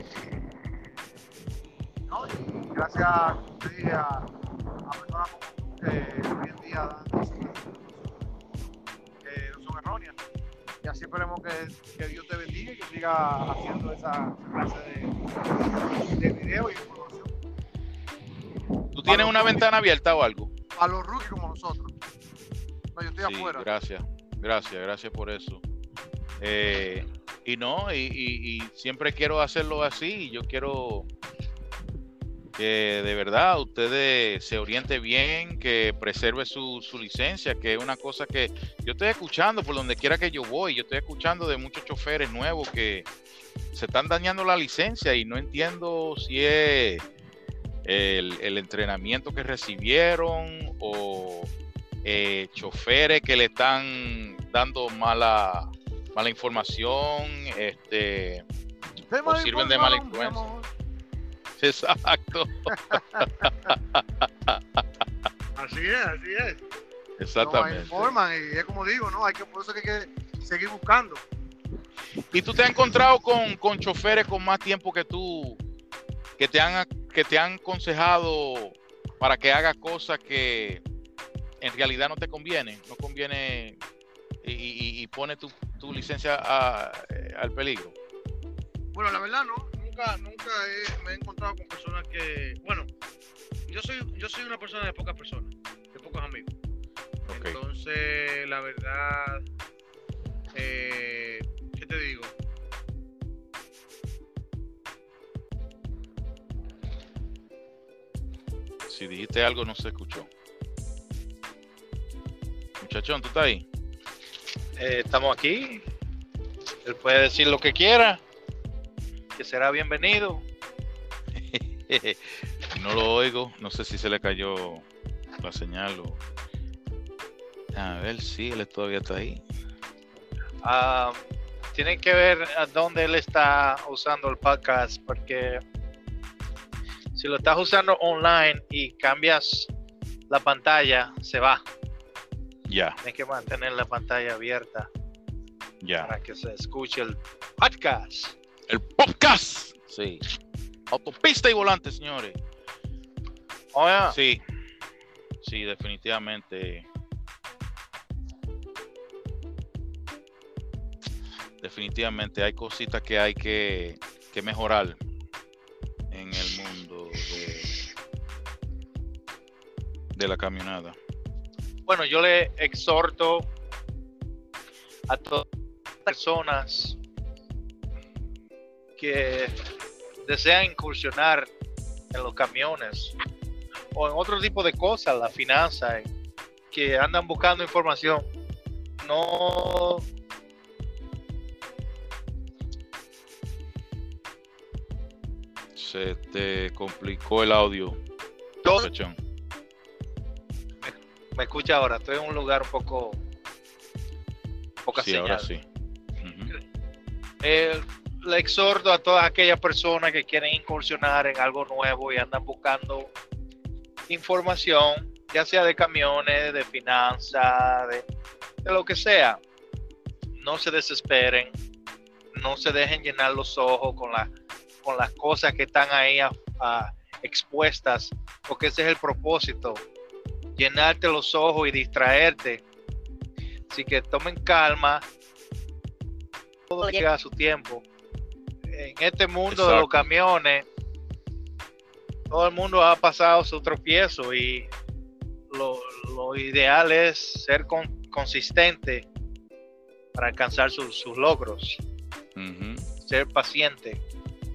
[SPEAKER 4] gracias, como te dije, a, a personas como tú que hoy en día dan esas que no son erróneas. Y así esperemos que, que Dios te bendiga y que siga haciendo esa clase de, de video y información.
[SPEAKER 1] ¿Tú tienes una ventana abierta o algo?
[SPEAKER 4] A los rookies como nosotros. No, yo estoy
[SPEAKER 1] Sí,
[SPEAKER 4] afuera.
[SPEAKER 1] gracias, gracias, gracias por eso. Eh, y no, y, y, y siempre quiero hacerlo así. Yo quiero que de verdad ustedes se oriente bien, que preserve su, su licencia, que es una cosa que yo estoy escuchando por donde quiera que yo voy. Yo estoy escuchando de muchos choferes nuevos que se están dañando la licencia y no entiendo si es el, el entrenamiento que recibieron o eh, choferes que le están dando mala, mala información, este, o sirven de mala influencia. Exacto.
[SPEAKER 4] Así es, así es.
[SPEAKER 1] Exactamente.
[SPEAKER 4] No, informan y es como digo, ¿no? Hay que, por eso que hay que seguir buscando.
[SPEAKER 1] ¿Y tú te has encontrado con, con choferes con más tiempo que tú, que te han, que te han aconsejado para que hagas cosas que en realidad no te conviene? No conviene y, y, y pone tu, tu licencia a, al peligro.
[SPEAKER 4] Bueno, la verdad no. Nunca, nunca he, me he encontrado con personas que, bueno, yo soy, yo soy una persona de pocas personas, de pocos amigos. Okay. Entonces, la verdad, eh, ¿qué te digo?
[SPEAKER 1] Si dijiste algo, no se escuchó. Muchachón, ¿tú estás ahí?
[SPEAKER 3] Eh, estamos aquí. Él puede decir lo que quiera, que será bienvenido.
[SPEAKER 1] No lo oigo, no sé si se le cayó la señal o... A ver, sí, él todavía está ahí.
[SPEAKER 3] Uh, tiene que ver a dónde él está usando el podcast, porque si lo estás usando online y cambias la pantalla, se va.
[SPEAKER 1] Ya.
[SPEAKER 3] Tienes que mantener la pantalla abierta.
[SPEAKER 1] Ya.
[SPEAKER 3] Para que se escuche el podcast.
[SPEAKER 1] El podcast. Sí. Autopista y volante, señores.
[SPEAKER 3] Oh, yeah.
[SPEAKER 1] Sí. Sí, definitivamente. Definitivamente hay cositas que hay que, que mejorar en el mundo de, de la camionada.
[SPEAKER 3] Bueno, yo le exhorto a todas las personas que desean incursionar en los camiones o en otro tipo de cosas, la finanza, que andan buscando información, no
[SPEAKER 1] se te complicó el audio.
[SPEAKER 3] Todo... me, me escucha ahora, estoy en un lugar un poco poca
[SPEAKER 1] sí,
[SPEAKER 3] señal.
[SPEAKER 1] Ahora sí. Uh-huh.
[SPEAKER 3] eh, le exhorto a todas aquellas personas que quieren incursionar en algo nuevo y andan buscando información, ya sea de camiones, de finanzas, de, de lo que sea. No se desesperen, no se dejen llenar los ojos con, la, con las cosas que están ahí a, a, expuestas, porque ese es el propósito, llenarte los ojos y distraerte. Así que tomen calma, todo llega a su tiempo. En este mundo Exacto. de los camiones, todo el mundo ha pasado su tropiezo y lo, lo ideal es ser con, consistente para alcanzar sus, sus logros.
[SPEAKER 1] Uh-huh.
[SPEAKER 3] Ser paciente.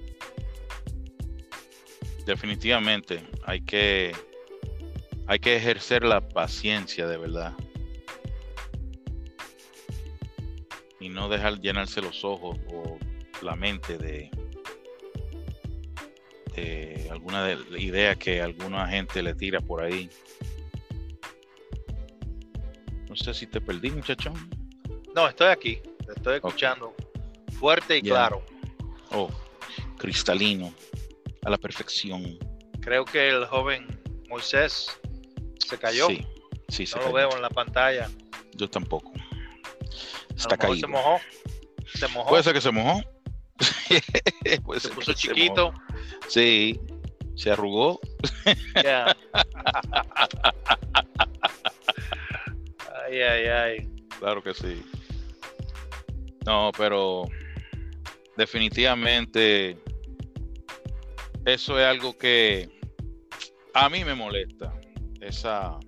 [SPEAKER 1] Definitivamente hay que hay que ejercer la paciencia de verdad y no dejar llenarse los ojos o la mente de, de alguna de, de idea que alguna gente le tira por ahí. No sé si te perdí, muchachón.
[SPEAKER 3] No, estoy aquí, te estoy escuchando okay. Fuerte y yeah. claro.
[SPEAKER 1] Oh, cristalino, a la perfección.
[SPEAKER 3] Creo que el joven Moisés se cayó.
[SPEAKER 1] Sí, sí, se
[SPEAKER 3] no
[SPEAKER 1] cayó.
[SPEAKER 3] Lo veo en la pantalla.
[SPEAKER 1] Yo tampoco. Está
[SPEAKER 3] a lo
[SPEAKER 1] caído.
[SPEAKER 3] Se mojó. Se mojó.
[SPEAKER 1] Puede ser que se mojó.
[SPEAKER 3] Se puso chiquito.
[SPEAKER 1] Se sí, se arrugó.
[SPEAKER 3] Yeah. Ay, ay, ay.
[SPEAKER 1] Claro que sí. No, pero definitivamente eso es algo que a mí me molesta. Esa,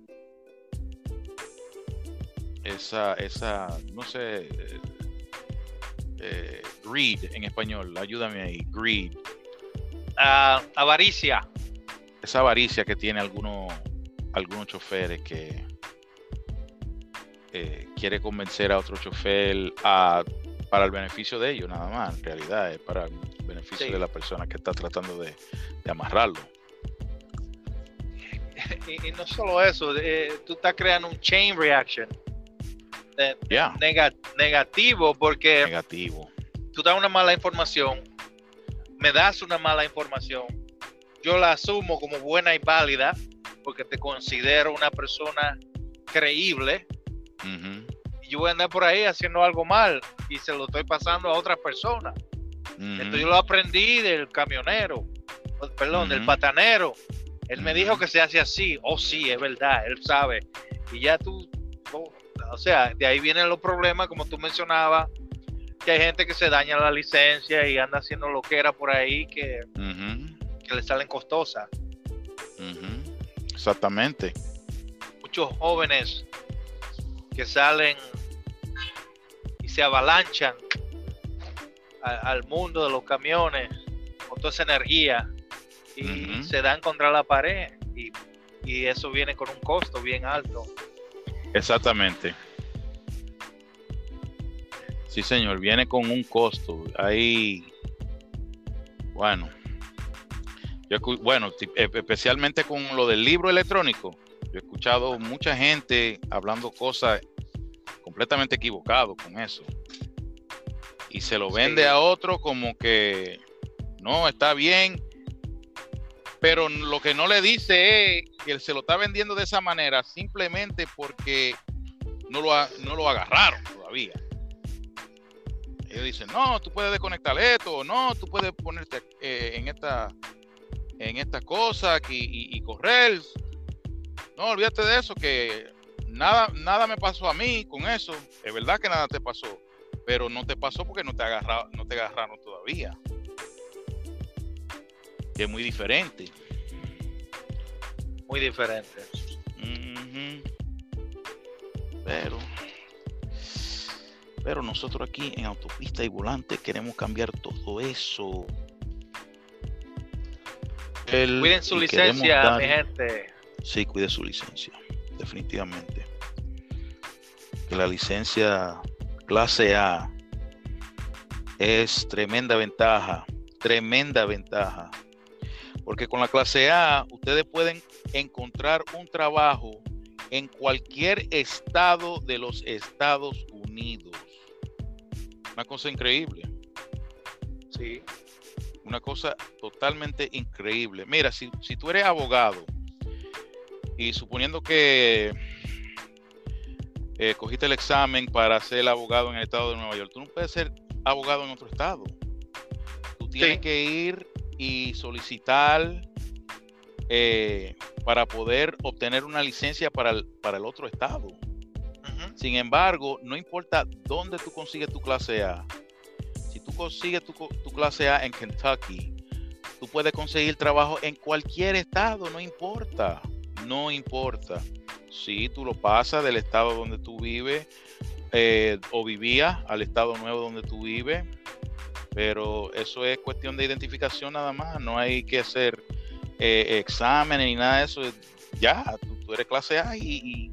[SPEAKER 1] esa, esa, no sé, eh, eh, greed en español. Ayúdame ahí, greed.
[SPEAKER 3] Uh, avaricia.
[SPEAKER 1] Esa avaricia que tiene algunos, algunos choferes que eh, quiere convencer a otro chofer a, para el beneficio de ellos, nada más. En realidad es para el beneficio
[SPEAKER 3] Sí.
[SPEAKER 1] de la persona que está tratando de, de amarrarlo.
[SPEAKER 3] Y, y no solo eso, eh, tú estás creando un chain reaction de-
[SPEAKER 1] Ya,
[SPEAKER 3] nega- negativo porque
[SPEAKER 1] negativo.
[SPEAKER 3] tú das una mala información, me das una mala información, yo la asumo como buena y válida porque te considero una persona creíble
[SPEAKER 1] Ujú,
[SPEAKER 3] y yo voy a andar por ahí haciendo algo mal y se lo estoy pasando a otras personas.
[SPEAKER 1] ujú.
[SPEAKER 3] Esto yo lo aprendí del camionero, o, perdón,
[SPEAKER 1] Ujú.
[SPEAKER 3] del patanero. Él me
[SPEAKER 1] Ujú.
[SPEAKER 3] dijo que se hace así. Oh, sí, es verdad, él sabe. Y ya tú, oh, o sea, de ahí vienen los problemas, como tú mencionabas, que hay gente que se daña la licencia y anda haciendo lo que era por ahí que,
[SPEAKER 1] Ujú,
[SPEAKER 3] que le salen costosas.
[SPEAKER 1] ujú. Exactamente.
[SPEAKER 3] Muchos jóvenes que salen y se avalanchan a- al mundo de los camiones con toda esa energía y
[SPEAKER 1] Ujú.
[SPEAKER 3] se dan contra la pared y, y eso viene con un costo bien alto.
[SPEAKER 1] Exactamente. Sí, señor, viene con un costo. Ahí, bueno, yo escu- bueno, ti- e- especialmente con lo del libro electrónico, yo he escuchado mucha gente hablando cosas completamente equivocado con eso. Y se lo vende
[SPEAKER 3] Sí.
[SPEAKER 1] a otro como que no, está bien, pero lo que no le dice es que él se lo está vendiendo de esa manera simplemente porque no lo, ha- no lo agarraron todavía. Ellos dicen, no, tú puedes desconectar esto, o no, tú puedes ponerte eh, en esta en esta cosa aquí y, y correr. No, olvídate de eso, que nada, nada me pasó a mí con eso. Es verdad que nada te pasó, pero no te pasó porque no te agarraron, no te agarraron todavía. Que es muy diferente.
[SPEAKER 3] Muy diferente.
[SPEAKER 1] Ujú. Pero, pero nosotros aquí en Autopista y Volante queremos cambiar todo eso. El-
[SPEAKER 3] Cuiden su
[SPEAKER 1] y queremos
[SPEAKER 3] licencia,
[SPEAKER 1] dar-
[SPEAKER 3] mi gente.
[SPEAKER 1] Sí, cuide su licencia, definitivamente. Que la licencia clase A es tremenda ventaja, tremenda ventaja. Porque con la clase A ustedes pueden encontrar un trabajo en cualquier estado de los Estados Unidos. Una cosa increíble.
[SPEAKER 3] Sí.
[SPEAKER 1] Una cosa totalmente increíble. Mira, si, si tú eres abogado y suponiendo que eh, cogiste el examen para ser abogado en el estado de Nueva York, tú no puedes ser abogado en otro estado. Tú tienes
[SPEAKER 3] Sí.
[SPEAKER 1] que ir y solicitar eh, para poder obtener una licencia para el, para el otro estado.
[SPEAKER 3] Ujú.
[SPEAKER 1] Sin embargo, no importa dónde tú consigues tu clase A. Si tú consigues tu, co- tu clase A en Kentucky, tú puedes conseguir trabajo en cualquier estado, no importa. No importa. Si tú lo pasas del estado donde tú vives eh, o vivías al estado nuevo donde tú vives, pero eso es cuestión de identificación nada más. No hay que hacer eh, exámenes ni nada de eso. Ya, tú, tú eres clase A y,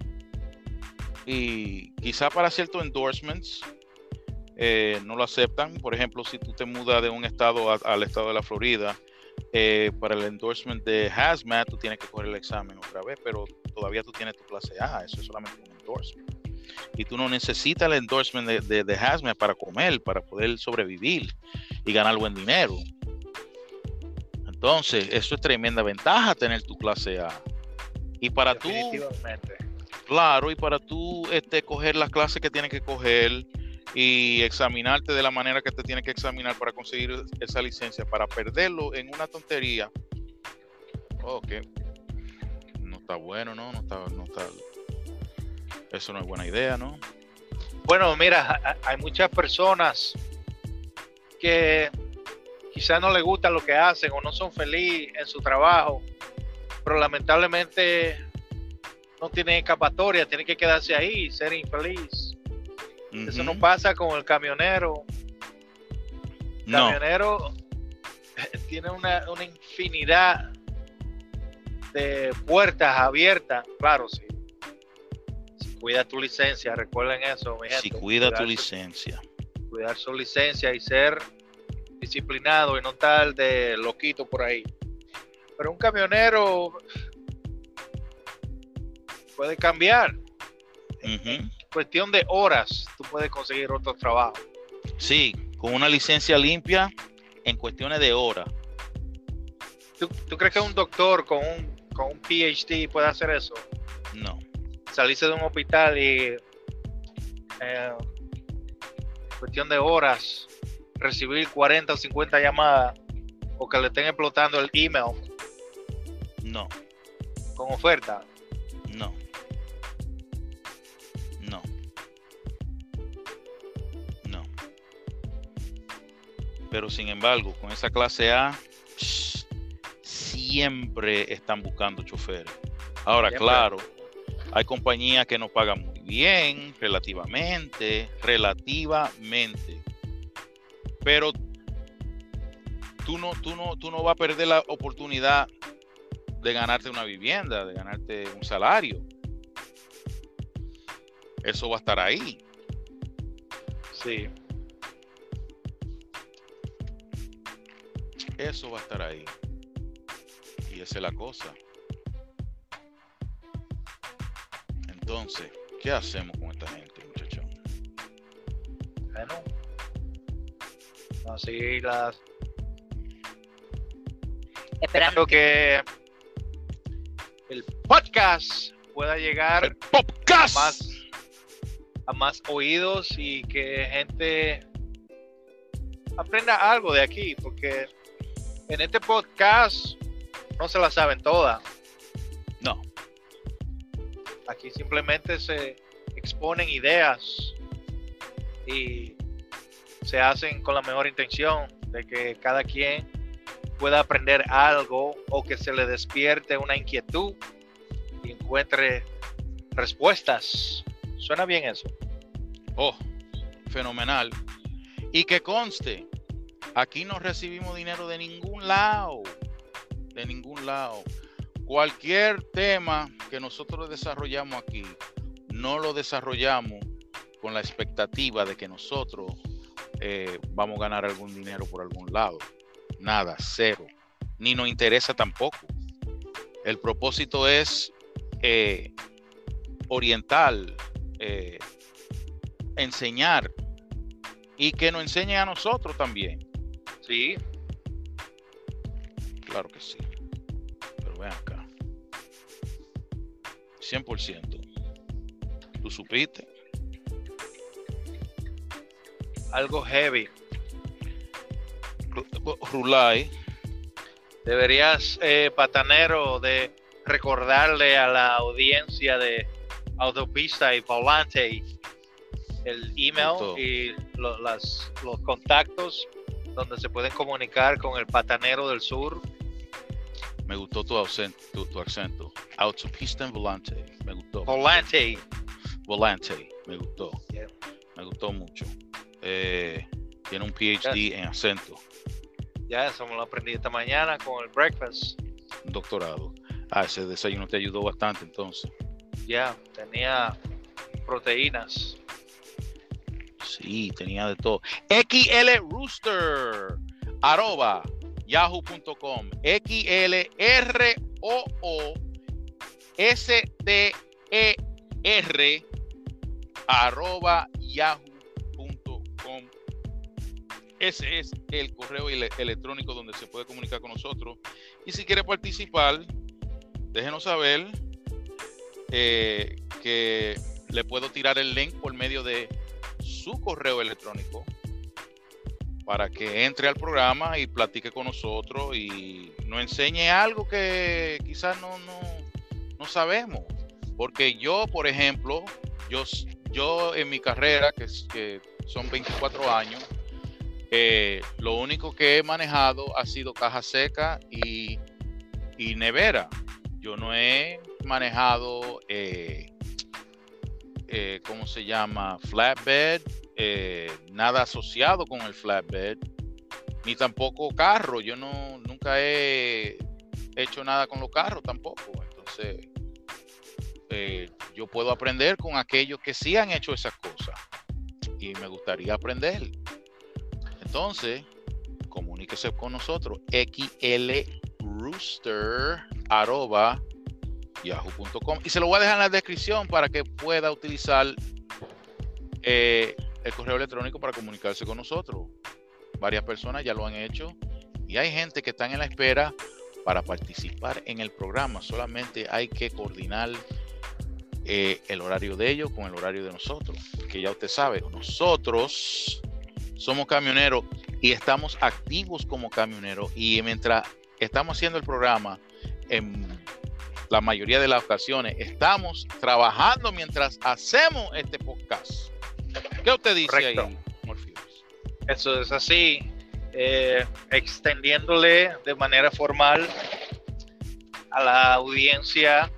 [SPEAKER 1] y, y quizá para ciertos endorsements eh, no lo aceptan. Por ejemplo, si tú te mudas de un estado a- al estado de la Florida, eh, para el endorsement de Hazmat, tú tienes que coger el examen otra vez, pero todavía tú tienes tu clase A. Eso es solamente un endorsement. Y tú no necesitas el endorsement de, de, de Hazmat para comer, para poder sobrevivir y ganar buen dinero. Entonces, eso es tremenda ventaja tener tu clase A. Y para tú,
[SPEAKER 3] Definitivamente.
[SPEAKER 1] claro, y para tú este, coger las clases que tienes que coger y examinarte de la manera que te tienes que examinar para conseguir esa licencia, para perderlo en una tontería. Oh, que no está bueno, ¿no? No está, no está. Eso no es buena idea, ¿no?
[SPEAKER 3] Bueno, mira, hay muchas personas que quizás no les gusta lo que hacen o no son felices en su trabajo, pero lamentablemente no tienen escapatoria, tienen que quedarse ahí y ser infeliz. Uh-huh. Eso no pasa con el camionero. El
[SPEAKER 1] no.
[SPEAKER 3] camionero tiene una, una infinidad de puertas abiertas, claro, sí. Si cuida tu licencia, recuerden eso, mi gente.
[SPEAKER 1] Si cuida tu
[SPEAKER 3] su,
[SPEAKER 1] licencia.
[SPEAKER 3] Cuidar su licencia y ser disciplinado y no estar de loquito por ahí. Pero un camionero puede cambiar.
[SPEAKER 1] Uh-huh.
[SPEAKER 3] En cuestión de horas, tú puedes conseguir otro trabajo.
[SPEAKER 1] Sí, con una licencia limpia, en cuestiones de horas.
[SPEAKER 3] ¿Tú, ¿Tú crees que un doctor con un, con un P H D puede hacer eso?
[SPEAKER 1] No.
[SPEAKER 3] Salirse de un hospital y eh, cuestión de horas recibir cuarenta o cincuenta llamadas o que le estén explotando el email.
[SPEAKER 1] No.
[SPEAKER 3] Con oferta.
[SPEAKER 1] No. No. No. Pero sin embargo, con esa clase A, psh, siempre están buscando choferes. Ahora, siempre. Claro, hay compañías que no pagan muy bien, relativamente, relativamente. Pero tú no, tú no, tú no vas a perder la oportunidad de ganarte una vivienda, de ganarte un salario. Eso va a estar ahí.
[SPEAKER 3] Sí.
[SPEAKER 1] Eso va a estar ahí. Y esa es la cosa. Entonces, ¿qué hacemos con esta gente, muchachos?
[SPEAKER 3] Bueno, así las. Esperando que el podcast pueda llegar
[SPEAKER 1] el podcast.
[SPEAKER 3] A, más, a más oídos y que gente aprenda algo de aquí, porque en este podcast no se la saben todas.
[SPEAKER 1] No.
[SPEAKER 3] Aquí simplemente se exponen ideas y se hacen con la mejor intención de que cada quien pueda aprender algo o que se le despierte una inquietud y encuentre respuestas. ¿Suena bien eso?
[SPEAKER 1] Oh, fenomenal. Y que conste, aquí no recibimos dinero de ningún lado, de ningún lado. Cualquier tema que nosotros desarrollamos aquí, no lo desarrollamos con la expectativa de que nosotros eh, vamos a ganar algún dinero por algún lado. Nada, cero. Ni nos interesa tampoco. El propósito es eh, oriental, eh, enseñar y que nos enseñen a nosotros también.
[SPEAKER 3] Sí.
[SPEAKER 1] Claro que sí. Pero ven acá. cien por ciento. ¿Tú supiste?
[SPEAKER 3] Algo heavy.
[SPEAKER 1] Rulay.
[SPEAKER 3] Deberías, eh, patanero, de recordarle a la audiencia de Autopista y Volante el email Esto. y lo, las, los contactos donde se pueden comunicar con el patanero del sur.
[SPEAKER 1] Me gustó tu, acento, tu, tu acento. Autopista y Volante. Me gustó.
[SPEAKER 3] Volante.
[SPEAKER 1] Volante. Me gustó.
[SPEAKER 3] Yeah.
[SPEAKER 1] Me gustó mucho. Eh, tiene un P H D yes. en acento.
[SPEAKER 3] Ya, eso me lo aprendí esta mañana con el breakfast.
[SPEAKER 1] Un doctorado. Ah, ese desayuno te ayudó bastante entonces.
[SPEAKER 3] Ya, tenía proteínas.
[SPEAKER 1] Sí, tenía de todo. X L Rooster arroba yahoo punto com. X L R O O S T E R arroba yahoo punto com. Ese es el correo ele- electrónico donde se puede comunicar con nosotros. Y si quiere participar, déjenos saber eh, que le puedo tirar el link por medio de su correo electrónico para que entre al programa y platique con nosotros y nos enseñe algo que quizás no, no, no sabemos. Porque yo, por ejemplo, yo, yo en mi carrera, que, que son veinticuatro años, eh, lo único que he manejado ha sido caja seca y, y nevera. Yo no he manejado, eh, eh, ¿cómo se llama? Flatbed. Eh, nada asociado con el flatbed, ni tampoco carro. Yo no nunca he hecho nada con los carros tampoco. Entonces, eh, yo puedo aprender con aquellos que sí han hecho esas cosas y me gustaría aprender. Entonces, comuníquese con nosotros, xlrooster arroba yahoo punto com, y se lo voy a dejar en la descripción para que pueda utilizar eh, el correo electrónico para comunicarse con nosotros. Varias personas ya lo han hecho y hay gente que están en la espera para participar en el programa. Solamente hay que coordinar eh, el horario de ellos con el horario de nosotros, que ya usted sabe, nosotros somos camioneros y estamos activos como camioneros, y mientras estamos haciendo el programa, en la mayoría de las ocasiones estamos trabajando mientras hacemos este podcast. ¿Qué usted dice? Correcto. Ahí, Morpheus?
[SPEAKER 3] Eso es así, eh, extendiéndole de manera formal a la audiencia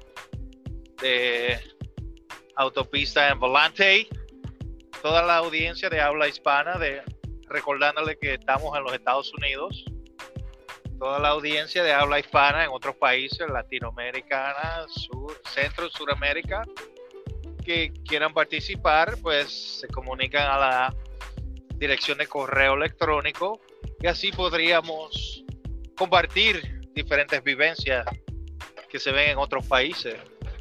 [SPEAKER 3] de Autopista en Volante, toda la audiencia de habla hispana, de, recordándole que estamos en los Estados Unidos, toda la audiencia de habla hispana en otros países, Latinoamericana, Sur, Centro, Suramérica, que quieran participar, pues se comunican a la dirección de correo electrónico y así podríamos compartir diferentes vivencias que se ven en otros países.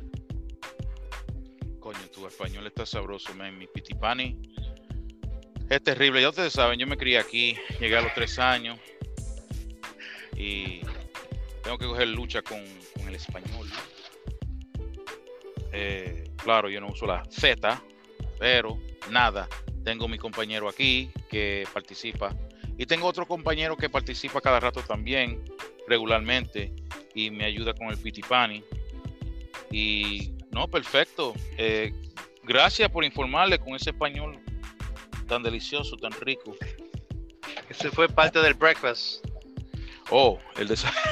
[SPEAKER 1] Coño, tu español está sabroso, man. Mi pitipani es terrible. Ya ustedes saben, yo me crié aquí, llegué a los tres años y tengo que coger lucha con, con el español. Eh, claro, yo no uso la Z, pero nada, tengo mi compañero aquí que participa y tengo otro compañero que participa cada rato también, regularmente, y me ayuda con el pitipani. Y no, perfecto. Eh, gracias por informarle con ese español tan delicioso, tan rico.
[SPEAKER 3] Ese fue parte del breakfast.
[SPEAKER 1] Oh, el desayuno.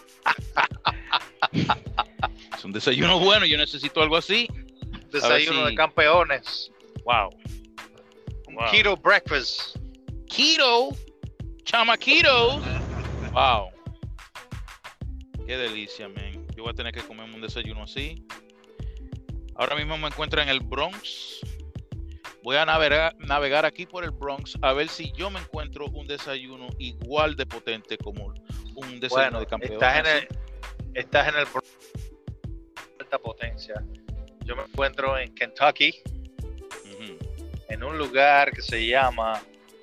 [SPEAKER 1] Es un desayuno bueno, yo necesito algo así.
[SPEAKER 3] Desayuno
[SPEAKER 1] si...
[SPEAKER 3] de campeones.
[SPEAKER 1] Wow.
[SPEAKER 3] Un
[SPEAKER 1] wow.
[SPEAKER 3] keto breakfast.
[SPEAKER 1] Keto. Chamaquitos. Wow. Qué delicia, man. Yo voy a tener que comerme un desayuno así. Ahora mismo me encuentro en el Bronx. Voy a navegar, navegar aquí por el Bronx a ver si yo me encuentro un desayuno igual de potente como un desayuno
[SPEAKER 3] bueno,
[SPEAKER 1] de campeón.
[SPEAKER 3] Estás en el, estás en el alta potencia. Yo me encuentro en Kentucky, uh-huh. en un lugar que se llama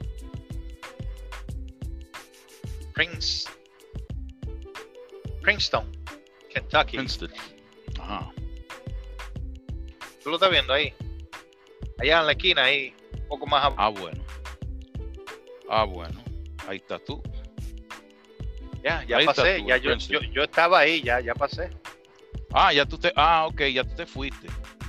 [SPEAKER 3] Prince, Princeton, Kentucky.
[SPEAKER 1] Princeton. Ajá.
[SPEAKER 3] ¿Tú lo estás viendo ahí? Allá en la esquina, ahí, un poco más abajo.
[SPEAKER 1] Ah, bueno. Ah, bueno. Ahí estás tú.
[SPEAKER 3] Ya, ya
[SPEAKER 1] ahí
[SPEAKER 3] pasé.
[SPEAKER 1] Tú,
[SPEAKER 3] ya yo, yo, yo estaba ahí, ya, ya pasé.
[SPEAKER 1] Ah, ya tú te. Ah, ok, ya tú te fuiste.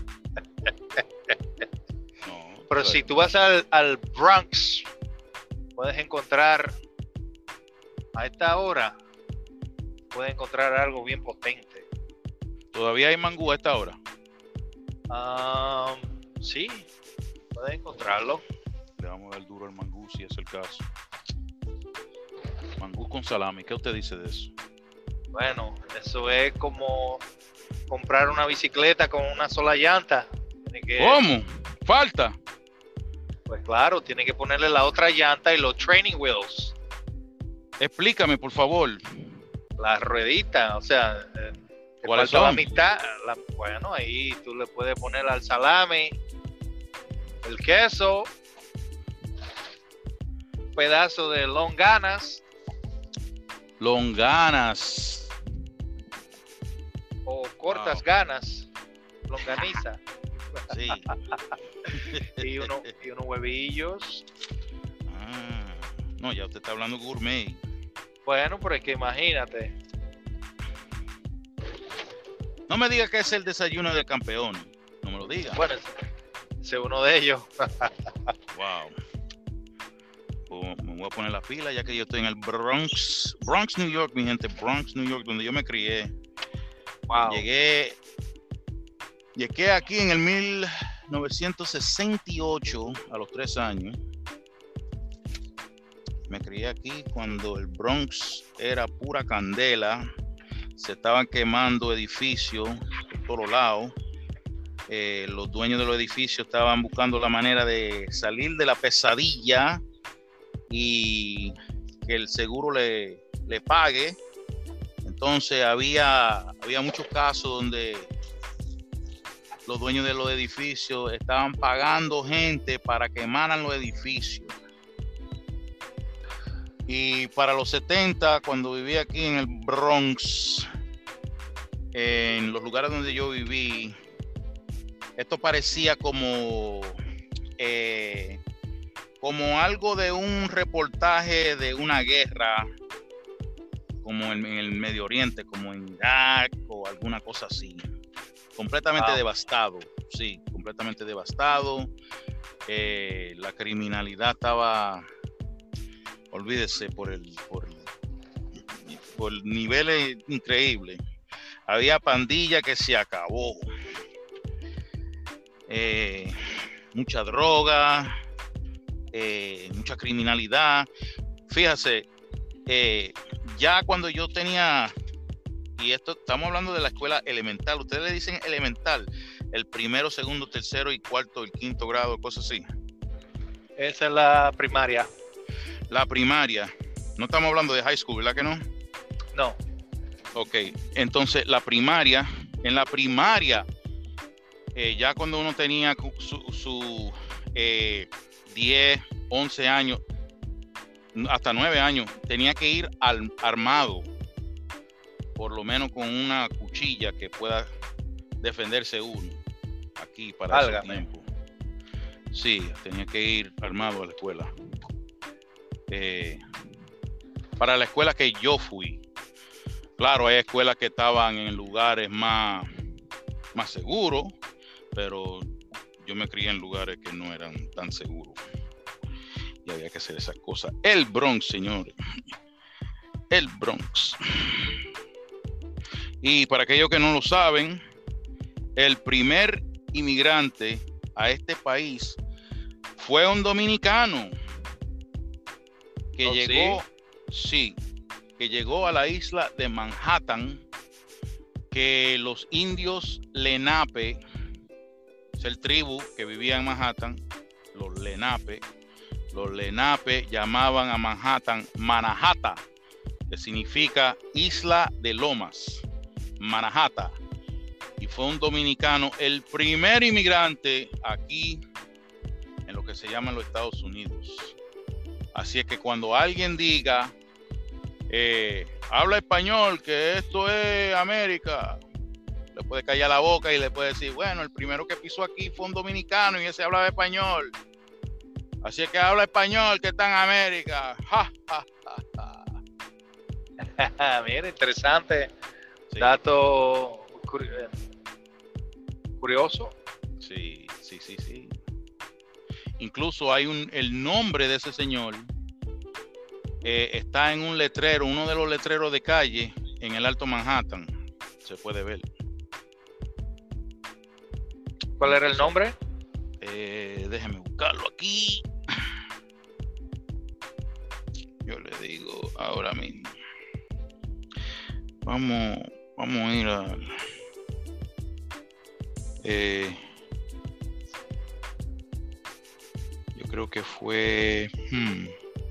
[SPEAKER 3] No, pero si tú vas al, al Bronx, puedes encontrar a esta hora, puedes encontrar algo bien potente.
[SPEAKER 1] ¿Todavía hay mangú a esta hora?
[SPEAKER 3] Um, sí, puedes encontrarlo.
[SPEAKER 1] Le vamos a dar duro al mangú si es el caso. Mangú con salami, ¿qué usted dice de eso?
[SPEAKER 3] Bueno, eso es como comprar una bicicleta con una sola llanta. Tiene que,
[SPEAKER 1] ¿Cómo? ¿Falta?
[SPEAKER 3] Pues claro, tiene que ponerle la otra llanta y los training wheels.
[SPEAKER 1] Explícame, por favor.
[SPEAKER 3] La ruedita, o sea, eh,
[SPEAKER 1] ¿cuáles
[SPEAKER 3] son?
[SPEAKER 1] son?
[SPEAKER 3] La mitad, la, bueno, ahí tú le puedes poner al salami, el queso, un pedazo de longanas.
[SPEAKER 1] Longanas.
[SPEAKER 3] O cortas
[SPEAKER 1] Wow.
[SPEAKER 3] ganas, longaniza.
[SPEAKER 1] Sí.
[SPEAKER 3] y, uno, y unos huevillos.
[SPEAKER 1] Ah. No, ya usted está hablando gourmet.
[SPEAKER 3] Bueno, pero es que imagínate.
[SPEAKER 1] No me diga que es el desayuno del campeón. No me lo diga.
[SPEAKER 3] Bueno, ese es uno de ellos.
[SPEAKER 1] Wow. Pues me voy a poner la pila ya que yo estoy en el Bronx, Bronx, New York, mi gente, Bronx, New York, donde yo me crié.
[SPEAKER 3] Wow.
[SPEAKER 1] Llegué, llegué aquí en el mil novecientos sesenta y ocho a los tres años. Me crié aquí cuando el Bronx era pura candela. Se estaban quemando edificios por todos lados. Eh, los dueños de los edificios estaban buscando la manera de salir de la pesadilla y que el seguro le, le pague. Entonces había, había muchos casos donde los dueños de los edificios estaban pagando gente para quemaran los edificios. Y para los setenta, cuando viví aquí en el Bronx, en los lugares donde yo viví, esto parecía como, eh, como algo de un reportaje de una guerra, como en, en el Medio Oriente, como en Irak o alguna cosa así. Completamente
[SPEAKER 3] Wow.
[SPEAKER 1] devastado, sí, completamente devastado. Eh, la criminalidad estaba, olvídese, por el, por el, por niveles increíbles. Había pandilla que se acabó. Eh, mucha droga, eh, mucha criminalidad. Fíjese, eh, ya cuando yo tenía, y esto estamos hablando de la escuela elemental, ustedes le dicen elemental, el primero, segundo, tercero y cuarto, el quinto grado, cosas así.
[SPEAKER 3] Esa es la primaria.
[SPEAKER 1] La primaria, no estamos hablando de high school, ¿verdad que no?
[SPEAKER 3] No.
[SPEAKER 1] Ok, entonces la primaria, en la primaria, eh, ya cuando uno tenía su, su eh, diez, once años, hasta nueve años, tenía que ir al, armado, por lo menos con una cuchilla que pueda defenderse uno, aquí para ese tiempo. Sí, tenía que ir armado a la escuela. Eh, para la escuela que yo fui. Claro, hay escuelas que estaban en lugares más, más seguros, pero yo me crié en lugares que no eran tan seguros. Y había que hacer esas cosas. El Bronx, señores. El Bronx. Y para aquellos que no lo saben, el primer inmigrante a este país fue un dominicano que
[SPEAKER 3] ¿Oh,
[SPEAKER 1] llegó, sí? sí, que llegó a la isla de Manhattan, que los indios Lenape, es el tribu que vivía en Manhattan, los Lenape, los Lenape llamaban a Manhattan Manahata, que significa isla de lomas, Manahata, y fue un dominicano, el primer inmigrante aquí en lo que se llama los Estados Unidos. Así es que cuando alguien diga Eh, habla español, que esto es América, le puede callar la boca y le puede decir, bueno, el primero que pisó aquí fue un dominicano y ese hablaba español, así es que habla español, que está en América. Ja, ja, ja,
[SPEAKER 3] ja. Mira, interesante.
[SPEAKER 1] Sí.
[SPEAKER 3] Dato curioso.
[SPEAKER 1] Sí, sí, sí, sí. Incluso hay un, el nombre de ese señor Eh, está en un letrero, uno de los letreros de calle en el Alto Manhattan. Se puede ver.
[SPEAKER 3] ¿Cuál era el nombre?
[SPEAKER 1] Eh, déjeme buscarlo aquí. Yo le digo ahora mismo. Vamos, vamos a ir a. Eh, yo creo que fue. Hmm,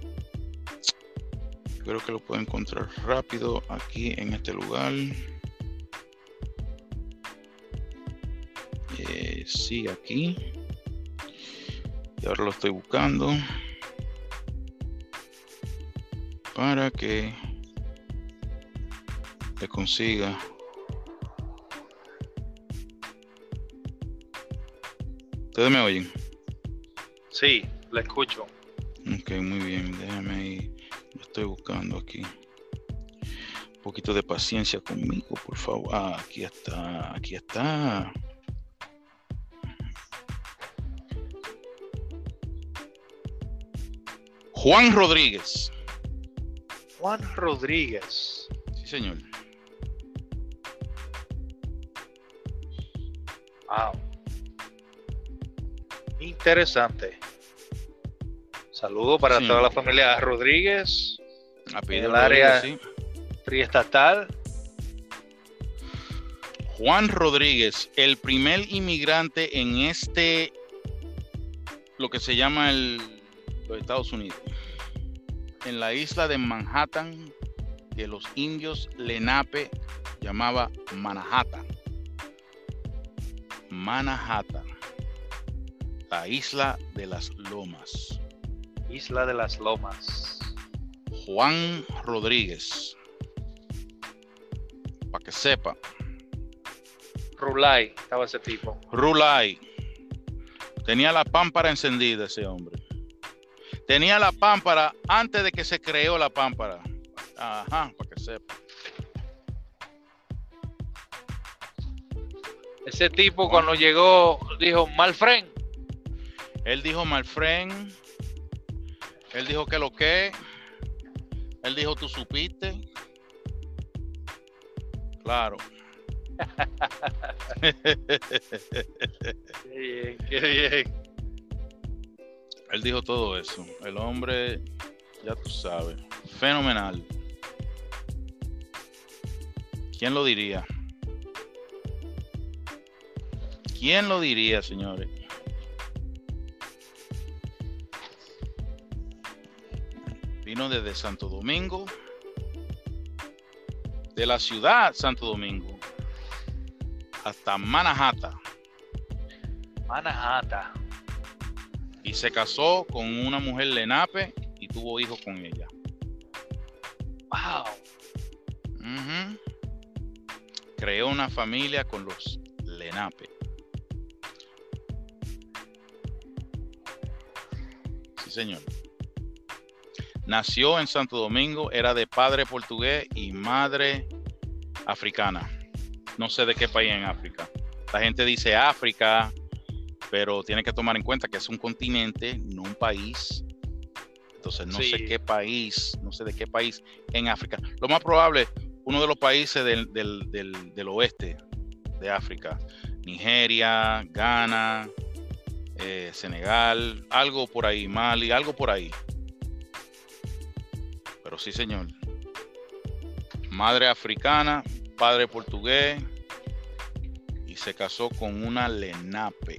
[SPEAKER 1] Creo que lo puedo encontrar rápido aquí en este lugar. Eh, sí, aquí. Y ahora lo estoy buscando para que le consiga. ¿Ustedes me oyen?
[SPEAKER 3] Sí, la escucho.
[SPEAKER 1] Ok, muy bien. Déjame ir. Lo estoy buscando aquí. Un poquito de paciencia conmigo, por favor. Ah, aquí está. Aquí está. Juan Rodríguez.
[SPEAKER 3] Juan Rodríguez.
[SPEAKER 1] Sí, señor.
[SPEAKER 3] Wow. Interesante. Saludos para
[SPEAKER 1] Sí.
[SPEAKER 3] toda la familia Rodríguez,
[SPEAKER 1] Apellido
[SPEAKER 3] En el área-
[SPEAKER 1] Rodríguez, sí.
[SPEAKER 3] triestatal.
[SPEAKER 1] Juan Rodríguez, el primer inmigrante en este, lo que se llama el, los Estados Unidos, en la isla de Manhattan, que los indios Lenape llamaba Manhattan. Manhattan, la isla de las lomas.
[SPEAKER 3] Isla de las Lomas.
[SPEAKER 1] Juan Rodríguez, para que sepa.
[SPEAKER 3] Rulay, estaba ese tipo.
[SPEAKER 1] Rulay. Tenía la pámpara encendida ese hombre. Tenía la pámpara antes de que se creó la pámpara. Ajá, para que sepa.
[SPEAKER 3] Ese tipo cuando llegó dijo, mal friend.
[SPEAKER 1] Él dijo my friend. Él dijo que lo que. Él dijo tú supiste. Claro.
[SPEAKER 3] Qué bien, qué bien.
[SPEAKER 1] Él dijo todo eso. El hombre, ya tú sabes, fenomenal. ¿Quién lo diría? ¿Quién lo diría, señores? Vino desde Santo Domingo, de la ciudad Santo Domingo, hasta Manhattan.
[SPEAKER 3] Manhattan.
[SPEAKER 1] Y se casó con una mujer Lenape y tuvo hijos con ella.
[SPEAKER 3] Wow.
[SPEAKER 1] Ujú. Creó una familia con los Lenape. Sí, señor. Nació en Santo Domingo, era de padre portugués y madre africana. No sé de qué país en África. La gente dice África, pero tiene que tomar en cuenta que es un continente, no un país. Entonces no
[SPEAKER 3] Sí.
[SPEAKER 1] sé qué país, no sé de qué país en África. Lo más probable, uno de los países del, del, del, del oeste de África. Nigeria, Ghana, eh, Senegal, algo por ahí, Mali, algo por ahí. Pero sí, señor. Madre africana, padre portugués y se casó con una Lenape.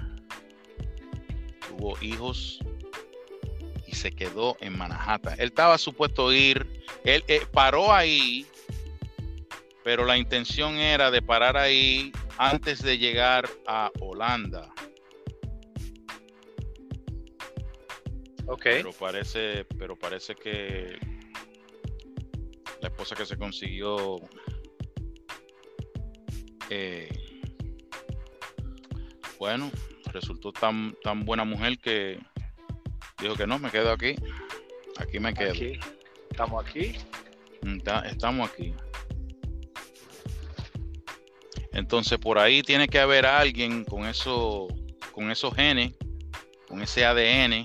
[SPEAKER 1] Tuvo hijos y se quedó en Manhattan. Él estaba supuesto ir, él eh, paró ahí, pero la intención era de parar ahí antes de llegar a Holanda.
[SPEAKER 3] Ok.
[SPEAKER 1] Pero parece, pero parece que la esposa que se consiguió eh, bueno, resultó tan, tan buena mujer que dijo que no, me quedo aquí. Aquí me quedo.
[SPEAKER 3] Aquí. Estamos aquí.
[SPEAKER 1] Está- estamos aquí. Entonces por ahí tiene que haber alguien con eso, con esos genes, con ese A D N,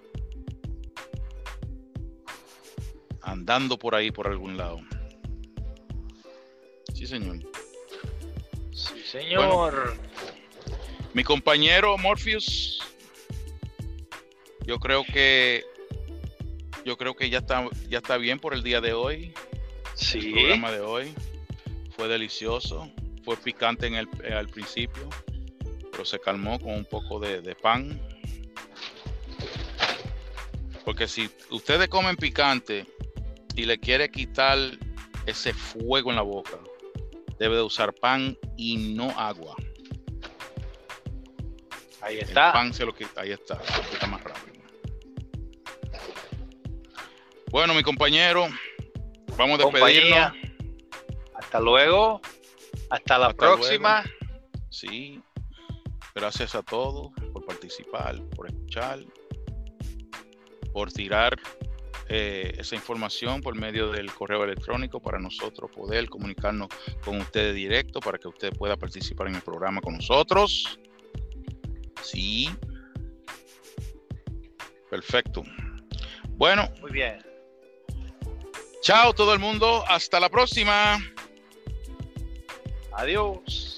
[SPEAKER 1] andando por ahí por algún lado. Sí, señor.
[SPEAKER 3] Sí, señor.
[SPEAKER 1] Mi compañero Morpheus, yo creo que yo creo que ya está ya está bien por el día de hoy. El
[SPEAKER 3] Sí.
[SPEAKER 1] programa de hoy fue delicioso, fue picante en el, eh, al principio, pero se calmó con un poco de, de pan. Porque si ustedes comen picante y le quiere quitar ese fuego en la boca, debe de usar pan y no agua.
[SPEAKER 3] Ahí
[SPEAKER 1] El
[SPEAKER 3] está.
[SPEAKER 1] pan se lo quita, ahí está, se lo quita más rápido. Bueno, mi compañero, vamos a despedirnos.
[SPEAKER 3] Compañía. Hasta luego. Hasta la
[SPEAKER 1] Hasta
[SPEAKER 3] próxima.
[SPEAKER 1] Sí, gracias a todos por participar, por escuchar. por tirar eh, esa información por medio del correo electrónico para nosotros poder comunicarnos con ustedes directo para que usted pueda participar en el programa con nosotros. Sí. Perfecto. Bueno.
[SPEAKER 3] Muy bien.
[SPEAKER 1] Chao todo el mundo. Hasta la próxima.
[SPEAKER 3] Adiós.